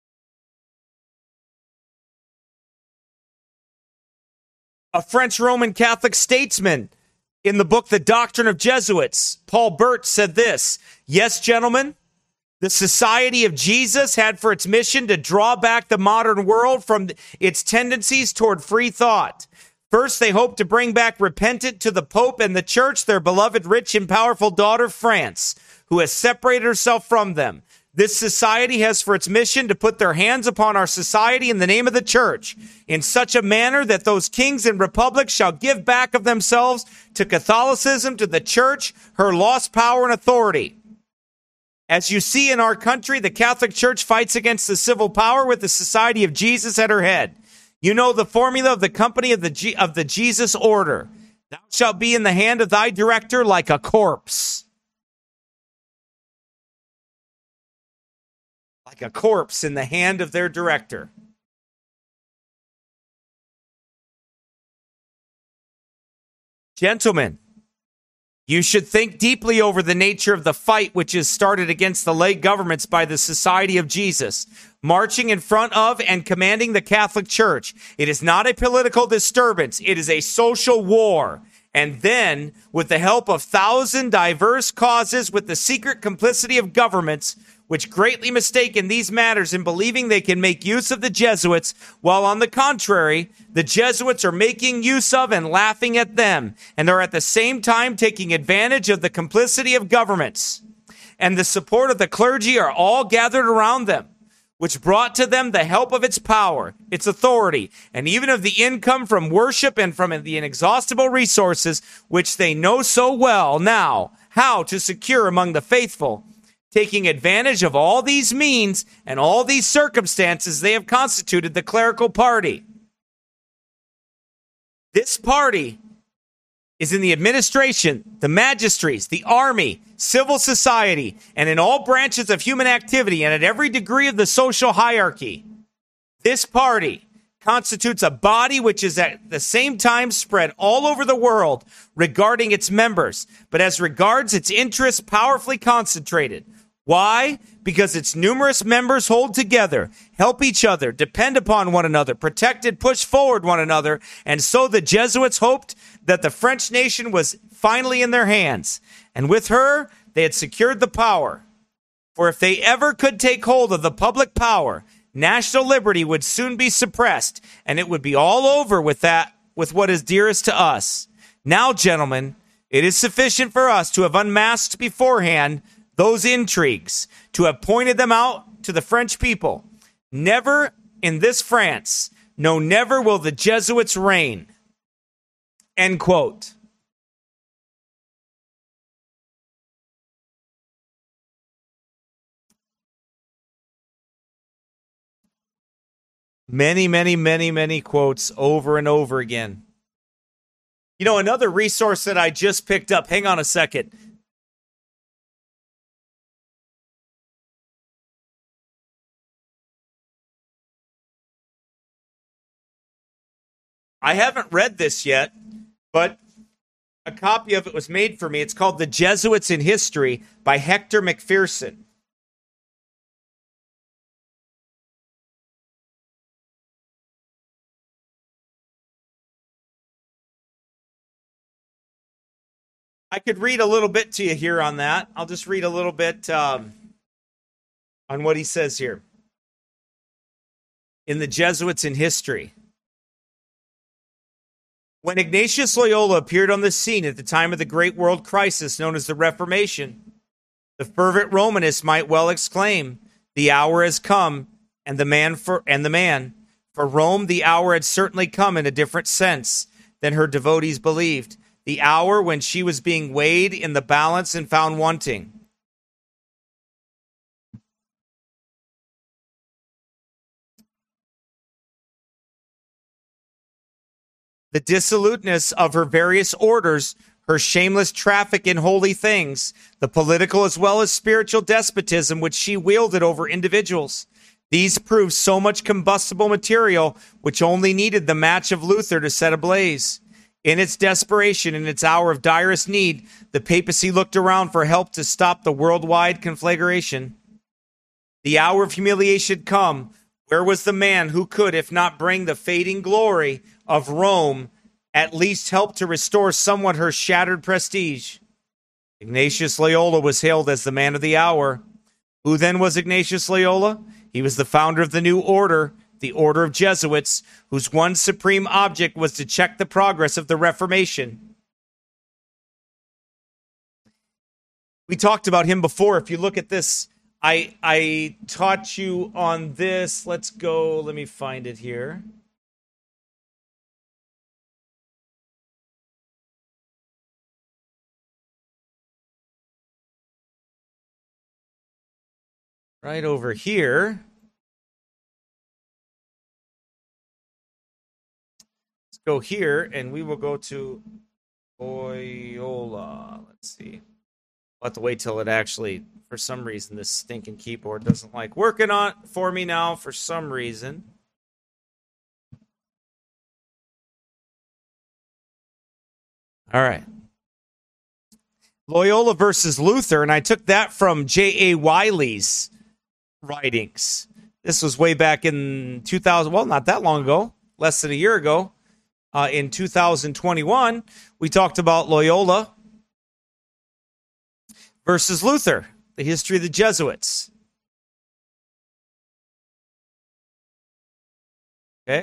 A French Roman Catholic statesman in the book The Doctrine of Jesuits, Paul Bert, said this: "Yes, gentlemen, the Society of Jesus had for its mission to draw back the modern world from its tendencies toward free thought. First, they hoped to bring back repentant to the Pope and the Church their beloved, rich, and powerful daughter, France, who has separated herself from them. This society has for its mission to put their hands upon our society in the name of the Church, in such a manner that those kings and republics shall give back of themselves to Catholicism, to the Church, her lost power and authority. As you see in our country, the Catholic Church fights against the civil power with the Society of Jesus at her head. You know the formula of the company of the Jesus order. Thou shalt be in the hand of thy director like a corpse." Like a corpse in the hand of their director. Gentlemen, you should think deeply over the nature of the fight which is started against the lay governments by the Society of Jesus, marching in front of and commanding the Catholic Church. It is not a political disturbance. It is a social war. And then, with the help of thousand diverse causes, with the secret complicity of governments, which greatly mistake in these matters in believing they can make use of the Jesuits, while on the contrary, the Jesuits are making use of and laughing at them, and are at the same time taking advantage of the complicity of governments. And the support of the clergy are all gathered around them, which brought to them the help of its power, its authority, and even of the income from worship and from the inexhaustible resources which they know so well now how to secure among the faithful. Taking advantage of all these means and all these circumstances, they have constituted the clerical party. This party is in the administration, the magistracies, the army, civil society, and in all branches of human activity and at every degree of the social hierarchy. This party constitutes a body which is at the same time spread all over the world regarding its members, but as regards its interests powerfully concentrated. Why? Because its numerous members hold together, help each other, depend upon one another, protect and push forward one another, and so the Jesuits hoped that the French nation was finally in their hands, and with her they had secured the power. For if they ever could take hold of the public power, national liberty would soon be suppressed, and it would be all over with what is dearest to us. Now, gentlemen, it is sufficient for us to have unmasked beforehand those intrigues, to have pointed them out to the French people. Never in this France, no, never will the Jesuits reign. End quote. Many quotes over and over again. You know, another resource that I just picked up, hang on a second. I haven't read this yet, but a copy of it was made for me. It's called The Jesuits in History by Hector McPherson. I could read a little bit to you here on that. I'll just read a little bit on what he says here. In The Jesuits in History. When Ignatius Loyola appeared on the scene at the time of the great world crisis known as the Reformation, The fervent Romanist might well exclaim, "The hour has come, and the man. For Rome, the hour had certainly come in a different sense than her devotees believed. The hour when she was being weighed in the balance and found wanting." The dissoluteness of her various orders, her shameless traffic in holy things, the political as well as spiritual despotism which she wielded over individuals. These proved so much combustible material which only needed the match of Luther to set ablaze. In its desperation, in its hour of direst need, the papacy looked around for help to stop the worldwide conflagration. The hour of humiliation had come. Where was the man who could, if not bring the fading glory of Rome, at least help to restore somewhat her shattered prestige? Ignatius Loyola was hailed as the man of the hour. Who then was Ignatius Loyola? He was the founder of the new order, the Order of Jesuits, whose one supreme object was to check the progress of the Reformation. We talked about him before. If you look at this, I taught you on this. Let's go. Let me find it here. Right over here. Let's go here, and we will go to Loyola. Let's see. I'll have to wait till it actually, for some reason, this stinking keyboard doesn't like working on for me now for some reason. All right. Loyola versus Luther, and I took that from J.A. Wiley's writings. This was way back in 2000, well, not that long ago, less than a year ago. In 2021, we talked about Loyola versus Luther, the history of the Jesuits. Okay.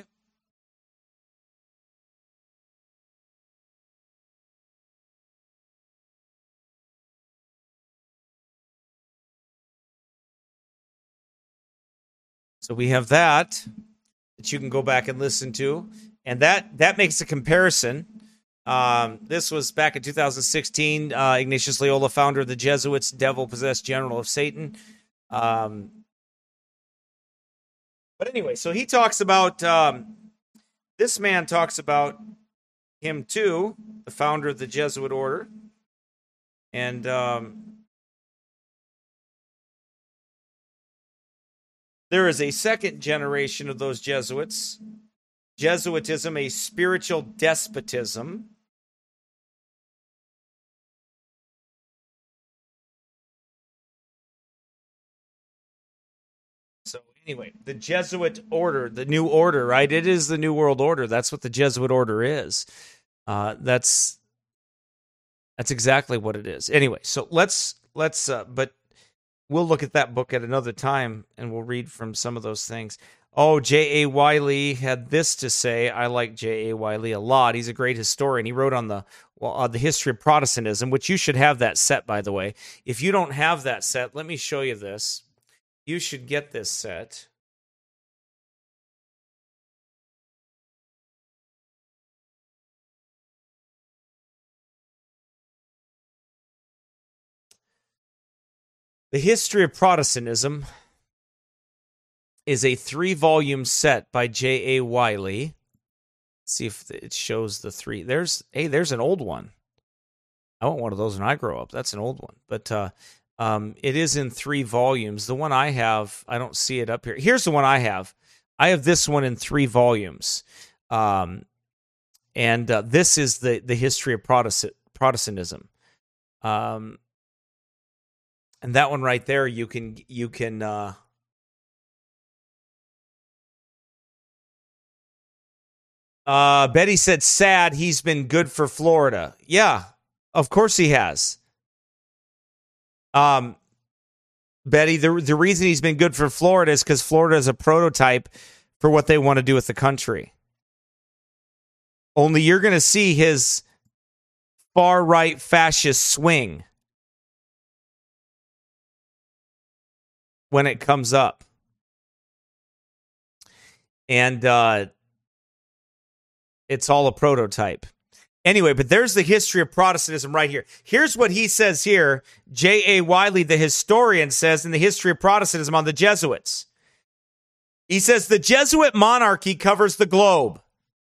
So we have that you can go back and listen to, and that makes a comparison. This was back in 2016. Ignatius Loyola, founder of the Jesuits, devil-possessed general of Satan. But anyway, so he talks about, this man talks about him too, the founder of the Jesuit order. And there is a second generation of those Jesuits. Jesuitism, a spiritual despotism. So anyway, the Jesuit order, the new order, right? It is the New World Order. That's what the Jesuit order is. That's exactly what it is. Anyway, so let's but we'll look at that book at another time, and we'll read from some of those things. Oh, J.A. Wiley had this to say. I like J.A. Wiley a lot. He's a great historian. He wrote on the history of Protestantism, which you should have that set, by the way. If you don't have that set, let me show you this. You should get this set. The History of Protestantism is a 3-volume set by J.A. Wiley. Let's see if it shows the 3. There's an old one. I want one of those when I grow up. That's an old one. But it is in 3 volumes. The one I have, I don't see it up here. Here's the one I have. I have this one in 3 volumes. And this is the history of Protestantism. And that one right there, you can Betty said, sad, he's been good for Florida. Yeah, of course he has. Betty, the reason he's been good for Florida is because Florida is a prototype for what they want to do with the country. Only you're going to see his far-right fascist swing. when it comes up. And it's all a prototype. Anyway, but there's the history of Protestantism right here. Here's what he says here. J.A. Wiley, the historian, says in the history of Protestantism on the Jesuits. He says the Jesuit monarchy covers the globe.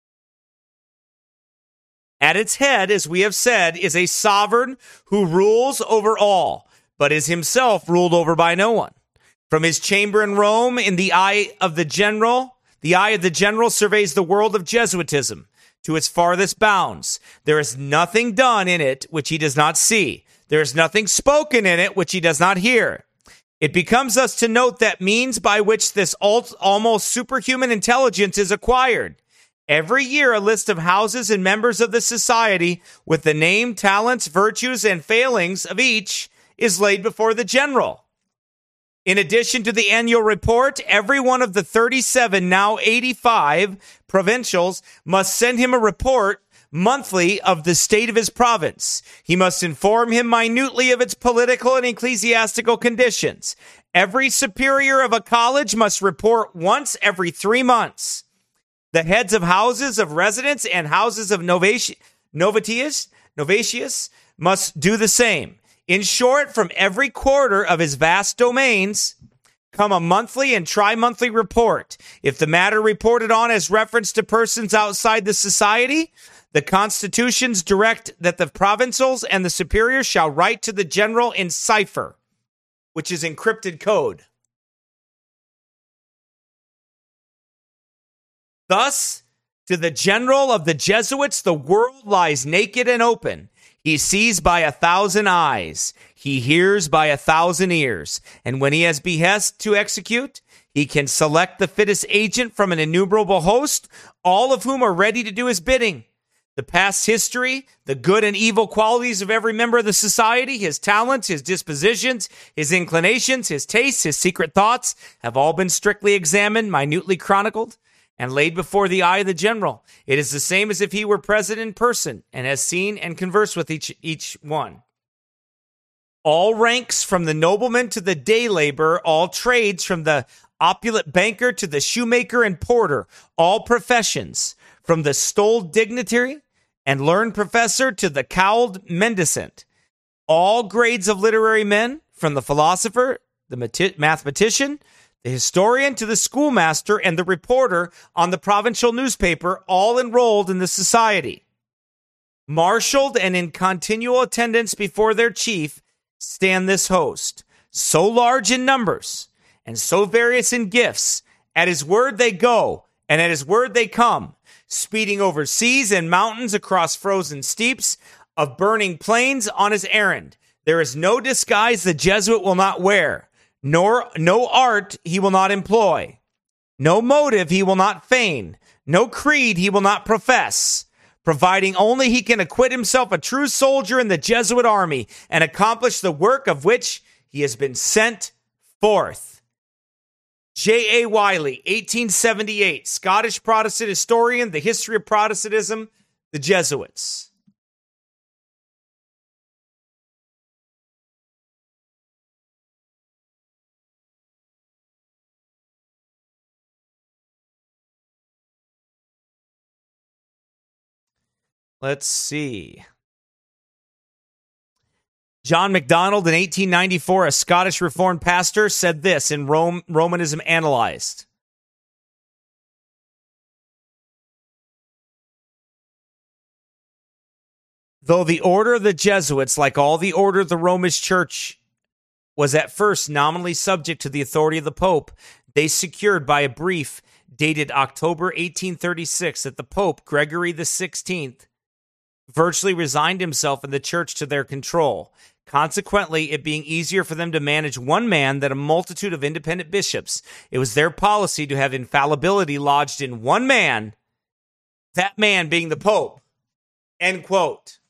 At its head, as we have said, is a sovereign who rules over all, but is himself ruled over by no one. From his chamber in Rome, in the eye of the general surveys the world of Jesuitism to its farthest bounds. There is nothing done in it which he does not see. There is nothing spoken in it which he does not hear. It becomes us to note that means by which this almost superhuman intelligence is acquired. Every year, a list of houses and members of the society with the name, talents, virtues, and failings of each is laid before the general. In addition to the annual report, every one of the 37, now 85 provincials must send him a report monthly of the state of his province. He must inform him minutely of its political and ecclesiastical conditions. Every superior of a college must report once every 3 months. The heads of houses of residence and houses of novatius must do the same. In short, from every quarter of his vast domains come a monthly and tri-monthly report. If the matter reported on has reference to persons outside the society, the constitutions direct that the provincials and the superiors shall write to the general in cipher, which is encrypted code. Thus, to the general of the Jesuits, the world lies naked and open. He sees by 1,000 eyes. He hears by 1,000 ears. And when he has behest to execute, he can select the fittest agent from an innumerable host, all of whom are ready to do his bidding. The past history, the good and evil qualities of every member of the society, his talents, his dispositions, his inclinations, his tastes, his secret thoughts, have all been strictly examined, minutely chronicled, and laid before the eye of the general. It is the same as if he were present in person and has seen and conversed with each one. All ranks from the nobleman to the day laborer, all trades from the opulent banker to the shoemaker and porter, all professions, from the stoled dignitary and learned professor to the cowled mendicant, all grades of literary men, from the philosopher, the mathematician, the historian to the schoolmaster and the reporter on the provincial newspaper, all enrolled in the society. Marshaled and in continual attendance before their chief stand this host, so large in numbers and so various in gifts. At his word they go, and at his word they come, speeding over seas and mountains, across frozen steeps of burning plains on his errand. There is no disguise the Jesuit will not wear, nor no art he will not employ, no motive he will not feign, no creed he will not profess, providing only he can acquit himself a true soldier in the Jesuit army and accomplish the work of which he has been sent forth. J.A. Wiley, 1878, Scottish Protestant historian, The History of Protestantism, The Jesuits. Let's see. John MacDonald, in 1894, a Scottish Reformed pastor, said this in Romanism Analyzed. Though the order of the Jesuits, like all the order of the Romish Church, was at first nominally subject to the authority of the Pope, they secured by a brief dated October 1836 that the Pope, Gregory XVI, virtually resigned himself and the church to their control. Consequently, it being easier for them to manage one man than a multitude of independent bishops, it was their policy to have infallibility lodged in one man, that man being the Pope. End quote.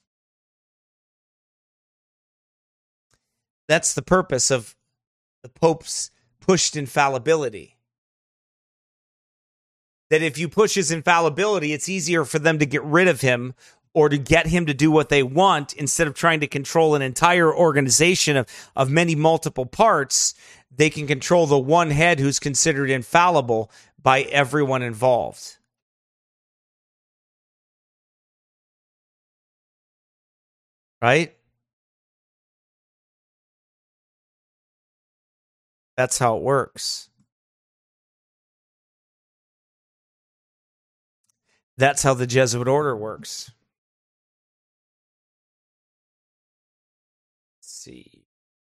That's the purpose of the Pope's pushed infallibility. That if you push his infallibility, it's easier for them to get rid of him or to get him to do what they want instead of trying to control an entire organization of many multiple parts. they can control the one head who's considered infallible by everyone involved. Right? That's how it works. That's how the Jesuit order works. Let's see.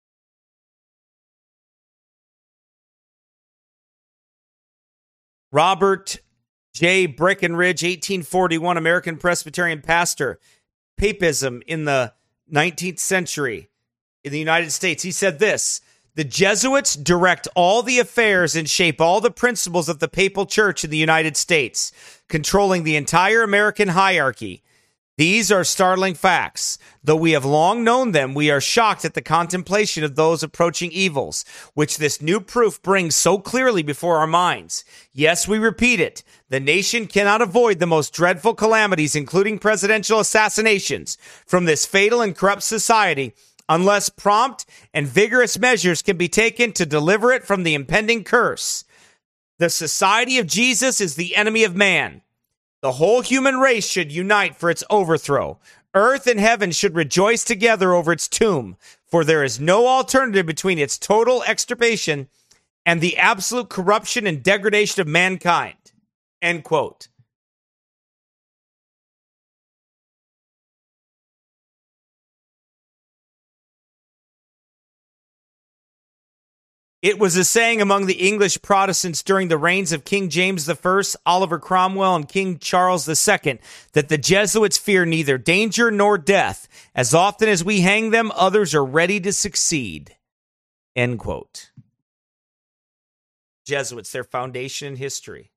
Robert J. Breckenridge, 1841, American Presbyterian pastor. Papism in the 19th century in the United States. He said this: the Jesuits direct all the affairs and shape all the principles of the papal church in the United States, controlling the entire American hierarchy. These are startling facts. Though we have long known them, we are shocked at the contemplation of those approaching evils, which this new proof brings so clearly before our minds. Yes, we repeat it. The nation cannot avoid the most dreadful calamities, including presidential assassinations, from this fatal and corrupt society, unless prompt and vigorous measures can be taken to deliver it from the impending curse. The Society of Jesus is the enemy of man. The whole human race should unite for its overthrow. Earth and heaven should rejoice together over its tomb, for there is no alternative between its total extirpation and the absolute corruption and degradation of mankind. End quote. It was a saying among the English Protestants during the reigns of King James I, Oliver Cromwell, and King Charles II that the Jesuits fear neither danger nor death. As often as we hang them, others are ready to succeed. End quote. Jesuits, their foundation in history.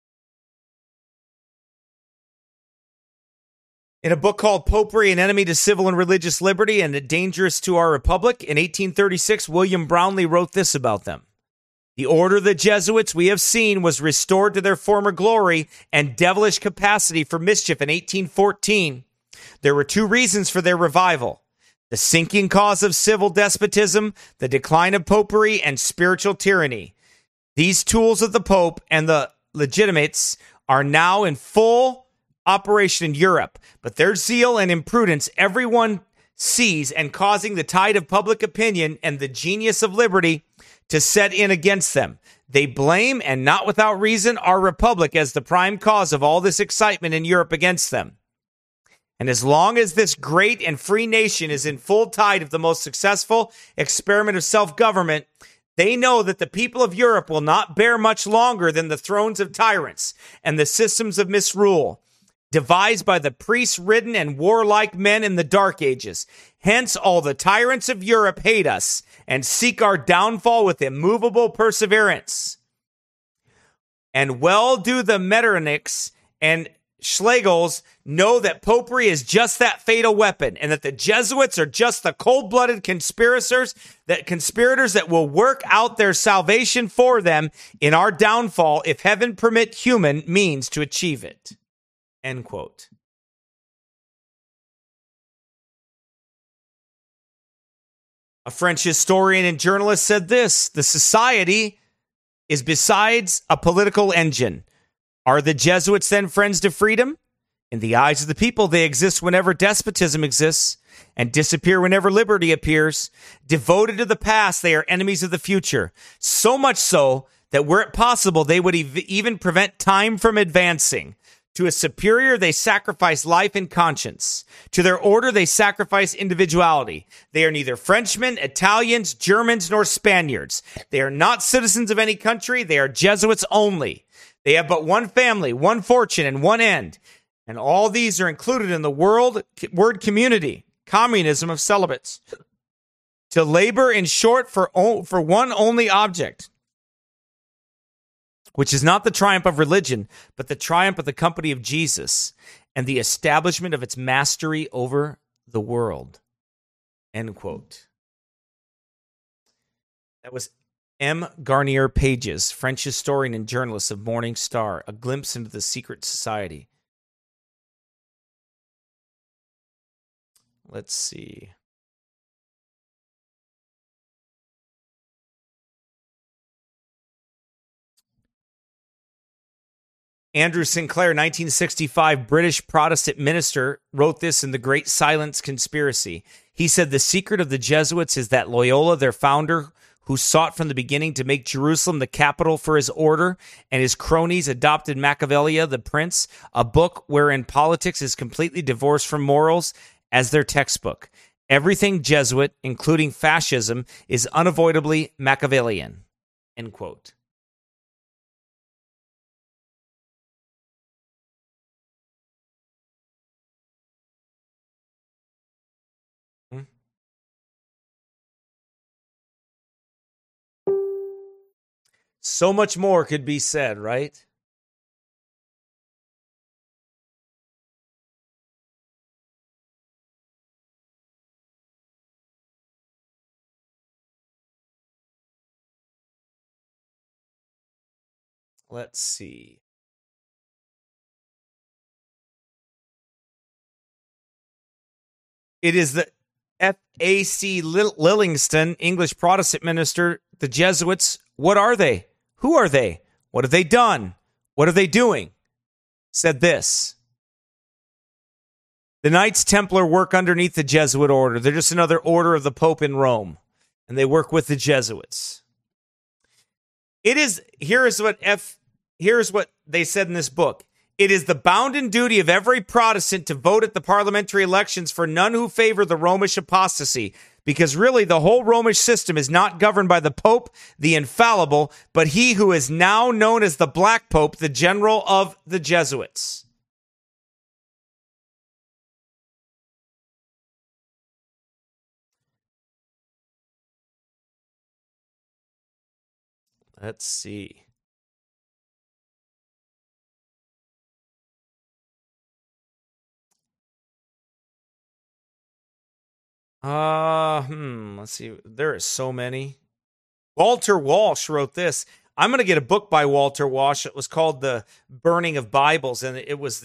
In a book called Popery, an Enemy to Civil and Religious Liberty and Dangerous to Our Republic, in 1836, William Brownlee wrote this about them. The order of the Jesuits we have seen was restored to their former glory and devilish capacity for mischief in 1814. There were two reasons for their revival: the sinking cause of civil despotism, the decline of popery, and spiritual tyranny. These tools of the Pope and the legitimates are now in full operation in Europe, but their zeal and imprudence everyone sees, and causing the tide of public opinion and the genius of liberty to set in against them. They blame, and not without reason, our republic as the prime cause of all this excitement in Europe against them. And as long as this great and free nation is in full tide of the most successful experiment of self-government, they know that the people of Europe will not bear much longer than the thrones of tyrants and the systems of misrule devised by the priest-ridden and warlike men in the Dark Ages. Hence, all the tyrants of Europe hate us and seek our downfall with immovable perseverance. And well do the Metternichs and Schlegels know that popery is just that fatal weapon, and that the Jesuits are just the cold-blooded conspirators that will work out their salvation for them in our downfall if heaven permit human means to achieve it. End quote. A French historian and journalist said this: the society is besides a political engine. Are the Jesuits then friends to freedom? In the eyes of the people, they exist whenever despotism exists and disappear whenever liberty appears. Devoted to the past, they are enemies of the future. So much so that were it possible, they would even prevent time from advancing. To a superior, they sacrifice life and conscience. To their order, they sacrifice individuality. They are neither Frenchmen, Italians, Germans, nor Spaniards. They are not citizens of any country. They are Jesuits only. They have but one family, one fortune, and one end. And all these are included in the word community, communism of celibates. To labor, in short, for one only object, which is not the triumph of religion, but the triumph of the company of Jesus and the establishment of its mastery over the world. End quote. That was M. Garnier Pages, French historian and journalist of Morning Star, a glimpse into the secret society. Let's see. Andrew Sinclair, 1965, British Protestant minister, wrote this in The Great Silence Conspiracy. He said, the secret of the Jesuits is that Loyola, their founder, who sought from the beginning to make Jerusalem the capital for his order, and his cronies adopted Machiavelli, the prince, a book wherein politics is completely divorced from morals, as their textbook. Everything Jesuit, including fascism, is unavoidably Machiavellian. End quote. So much more could be said, right? Let's see. It is the F.A.C. Lillingston, English Protestant minister. The Jesuits, what are they? Who are they? What have they done? What are they doing? Said this. The Knights Templar work underneath the Jesuit order. They're just another order of the Pope in Rome, and they work with the Jesuits. Here's what they said in this book. It is the bounden duty of every Protestant to vote at the parliamentary elections for none who favor the Romish apostasy, because really the whole Romish system is not governed by the Pope, the infallible, but he who is now known as the Black Pope, the general of the Jesuits. Let's see. Let's see. There are so many. Walter Walsh wrote this. I'm going to get a book by Walter Walsh. It was called The Burning of Bibles, and it was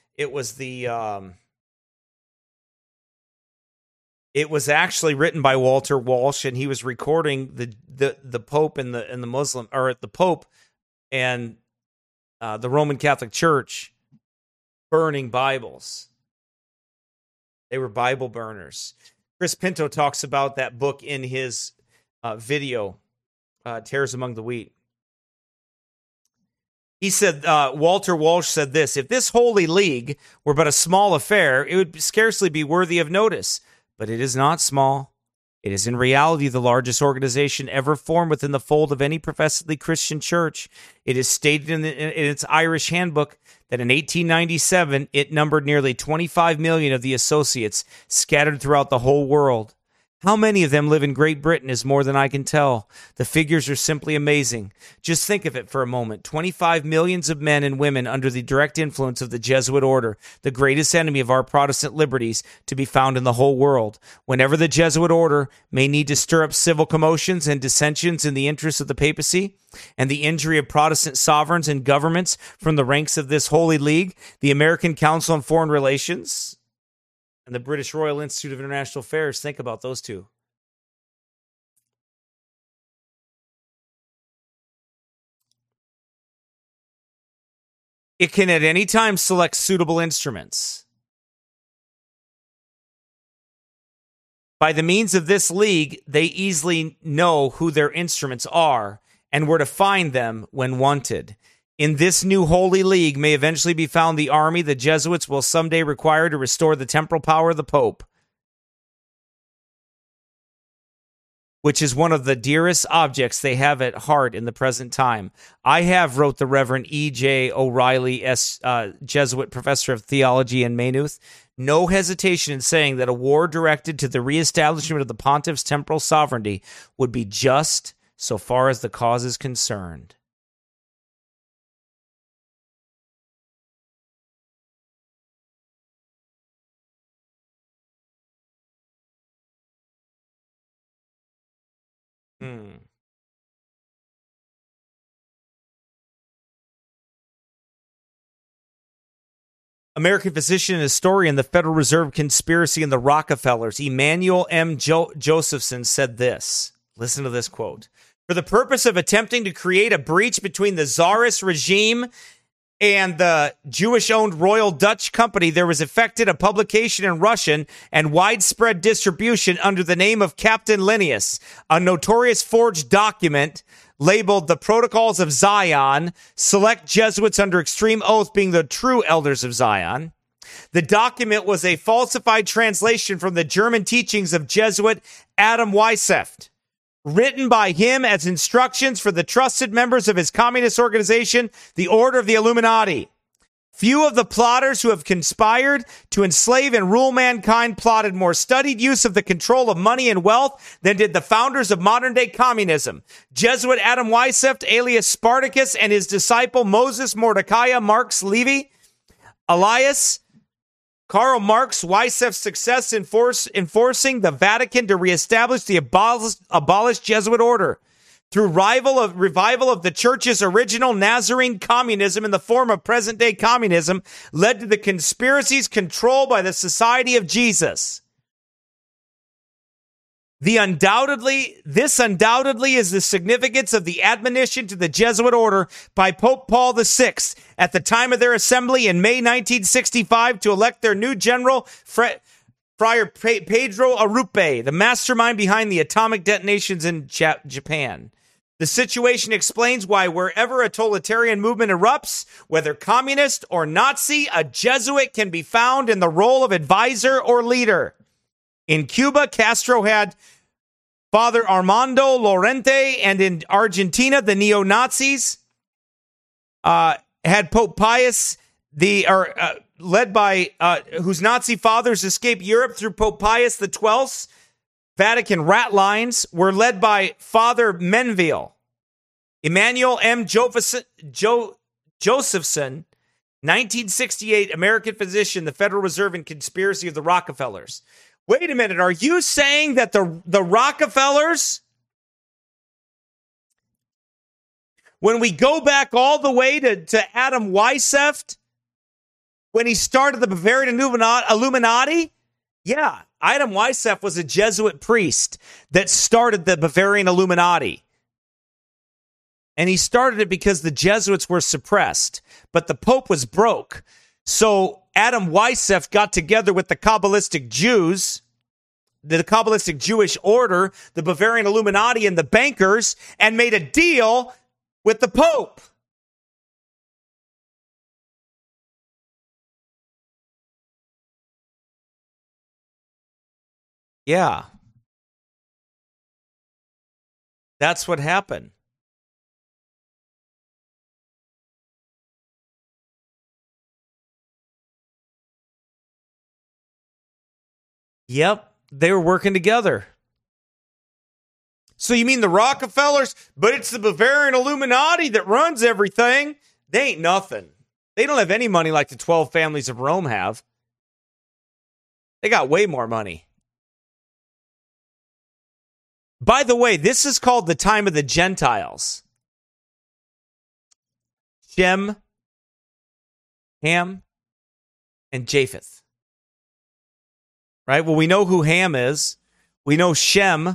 actually written by Walter Walsh, and he was recording the Pope and the Muslim, or the Pope and the Roman Catholic Church burning Bibles. They were Bible burners. Chris Pinto talks about that book in his video, Tares Among the Wheat. He said, Walter Walsh said this, if this Holy League were but a small affair, it would scarcely be worthy of notice. But it is not small. It is in reality the largest organization ever formed within the fold of any professedly Christian church. It is stated in its Irish handbook that in 1897 it numbered nearly 25 million of the associates scattered throughout the whole world. How many of them live in Great Britain is more than I can tell. The figures are simply amazing. Just think of it for a moment. 25 millions of men and women under the direct influence of the Jesuit order, the greatest enemy of our Protestant liberties to be found in the whole world. Whenever the Jesuit order may need to stir up civil commotions and dissensions in the interests of the papacy, and the injury of Protestant sovereigns and governments from the ranks of this Holy League, the American Council on Foreign Relations, and the British Royal Institute of International Affairs. Think about those two. It can at any time select suitable instruments. By the means of this league, they easily know who their instruments are and where to find them when wanted. In this new Holy League may eventually be found the army the Jesuits will someday require to restore the temporal power of the Pope, which is one of the dearest objects they have at heart in the present time. I have, wrote the Reverend E.J. O'Reilly, Jesuit professor of theology in Maynooth, no hesitation in saying that a war directed to the reestablishment of the pontiff's temporal sovereignty would be just so far as the cause is concerned. American physician and historian, the Federal Reserve conspiracy and the Rockefellers, Emanuel M. Josephson, said this. Listen to this quote. For the purpose of attempting to create a breach between the Tsarist regime and the Jewish-owned Royal Dutch Company, there was effected a publication in Russian and widespread distribution under the name of Captain Linnaeus, a notorious forged document labeled The Protocols of Zion, select Jesuits under extreme oath being the true elders of Zion. The document was a falsified translation from the German teachings of Jesuit Adam Weishaupt, written by him as instructions for the trusted members of his communist organization, the Order of the Illuminati. Few of the plotters who have conspired to enslave and rule mankind plotted more studied use of the control of money and wealth than did the founders of modern-day communism. Jesuit Adam Weishaupt, alias Spartacus, and his disciple Moses Mordecai Marx Levy, alias Karl Marx. Weishaupt's success in forcing the Vatican to reestablish the abolished Jesuit order through revival of the church's original Nazarene communism in the form of present-day communism led to the conspiracy's control by the Society of Jesus. This undoubtedly is the significance of the admonition to the Jesuit order by Pope Paul VI at the time of their assembly in May 1965 to elect their new general, Friar Pedro Arrupe, the mastermind behind the atomic detonations in Japan. The situation explains why wherever a totalitarian movement erupts, whether communist or Nazi, a Jesuit can be found in the role of advisor or leader. In Cuba, Castro had Father Armando Lorente, and in Argentina, the neo-Nazis had Pope Pius, led by whose Nazi fathers escaped Europe through Pope Pius XII. Vatican rat lines were led by Father Menville. Emmanuel M. Josephson, 1968, American physician, the Federal Reserve and conspiracy of the Rockefellers. Wait a minute, are you saying that the Rockefellers, when we go back all the way to Adam Weishaupt, when he started the Bavarian Illuminati? Yeah, Adam Weishaupt was a Jesuit priest that started the Bavarian Illuminati. And he started it because the Jesuits were suppressed, but the Pope was broke. So Adam Weishaupt got together with the Kabbalistic Jews, the Kabbalistic Jewish order, the Bavarian Illuminati, and the bankers, and made a deal with the Pope. Yeah. That's what happened. Yep, they were working together. So you mean the Rockefellers, but it's the Bavarian Illuminati that runs everything? They ain't nothing. They don't have any money like the 12 families of Rome have. They got way more money. By the way, this is called the time of the Gentiles. Shem, Ham, and Japheth. Right? Well, we know who Ham is. We know Shem.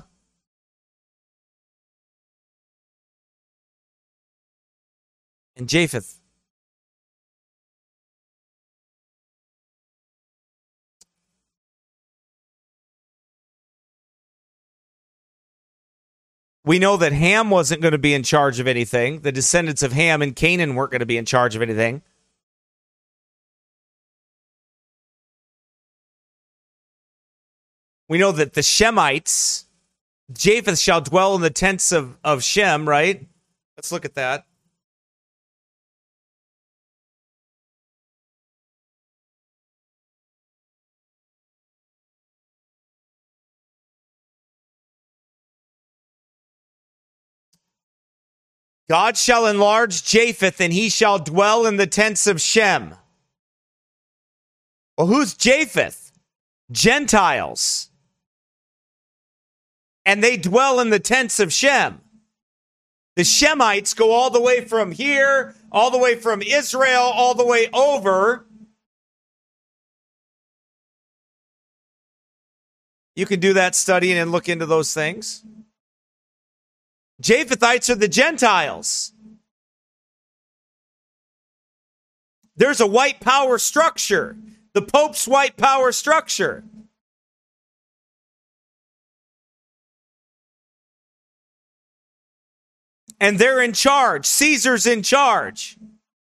And Japheth. We know that Ham wasn't going to be in charge of anything. The descendants of Ham and Canaan weren't going to be in charge of anything. We know that the Shemites, Japheth shall dwell in the tents of Shem, right? Let's look at that. God shall enlarge Japheth, and he shall dwell in the tents of Shem. Well, who's Japheth? Gentiles. And they dwell in the tents of Shem. The Shemites go all the way from here, all the way from Israel, all the way over. You can do that studying and look into those things. Japhethites are the Gentiles. There's a white power structure, the Pope's white power structure. And they're in charge. Caesar's in charge.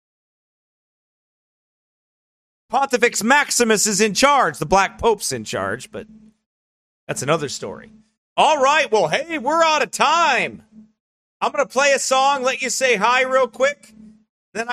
Pontifex Maximus is in charge. The Black Pope's in charge, but that's another story. All right, well, hey, we're out of time. I'm going to play a song, let you say hi real quick,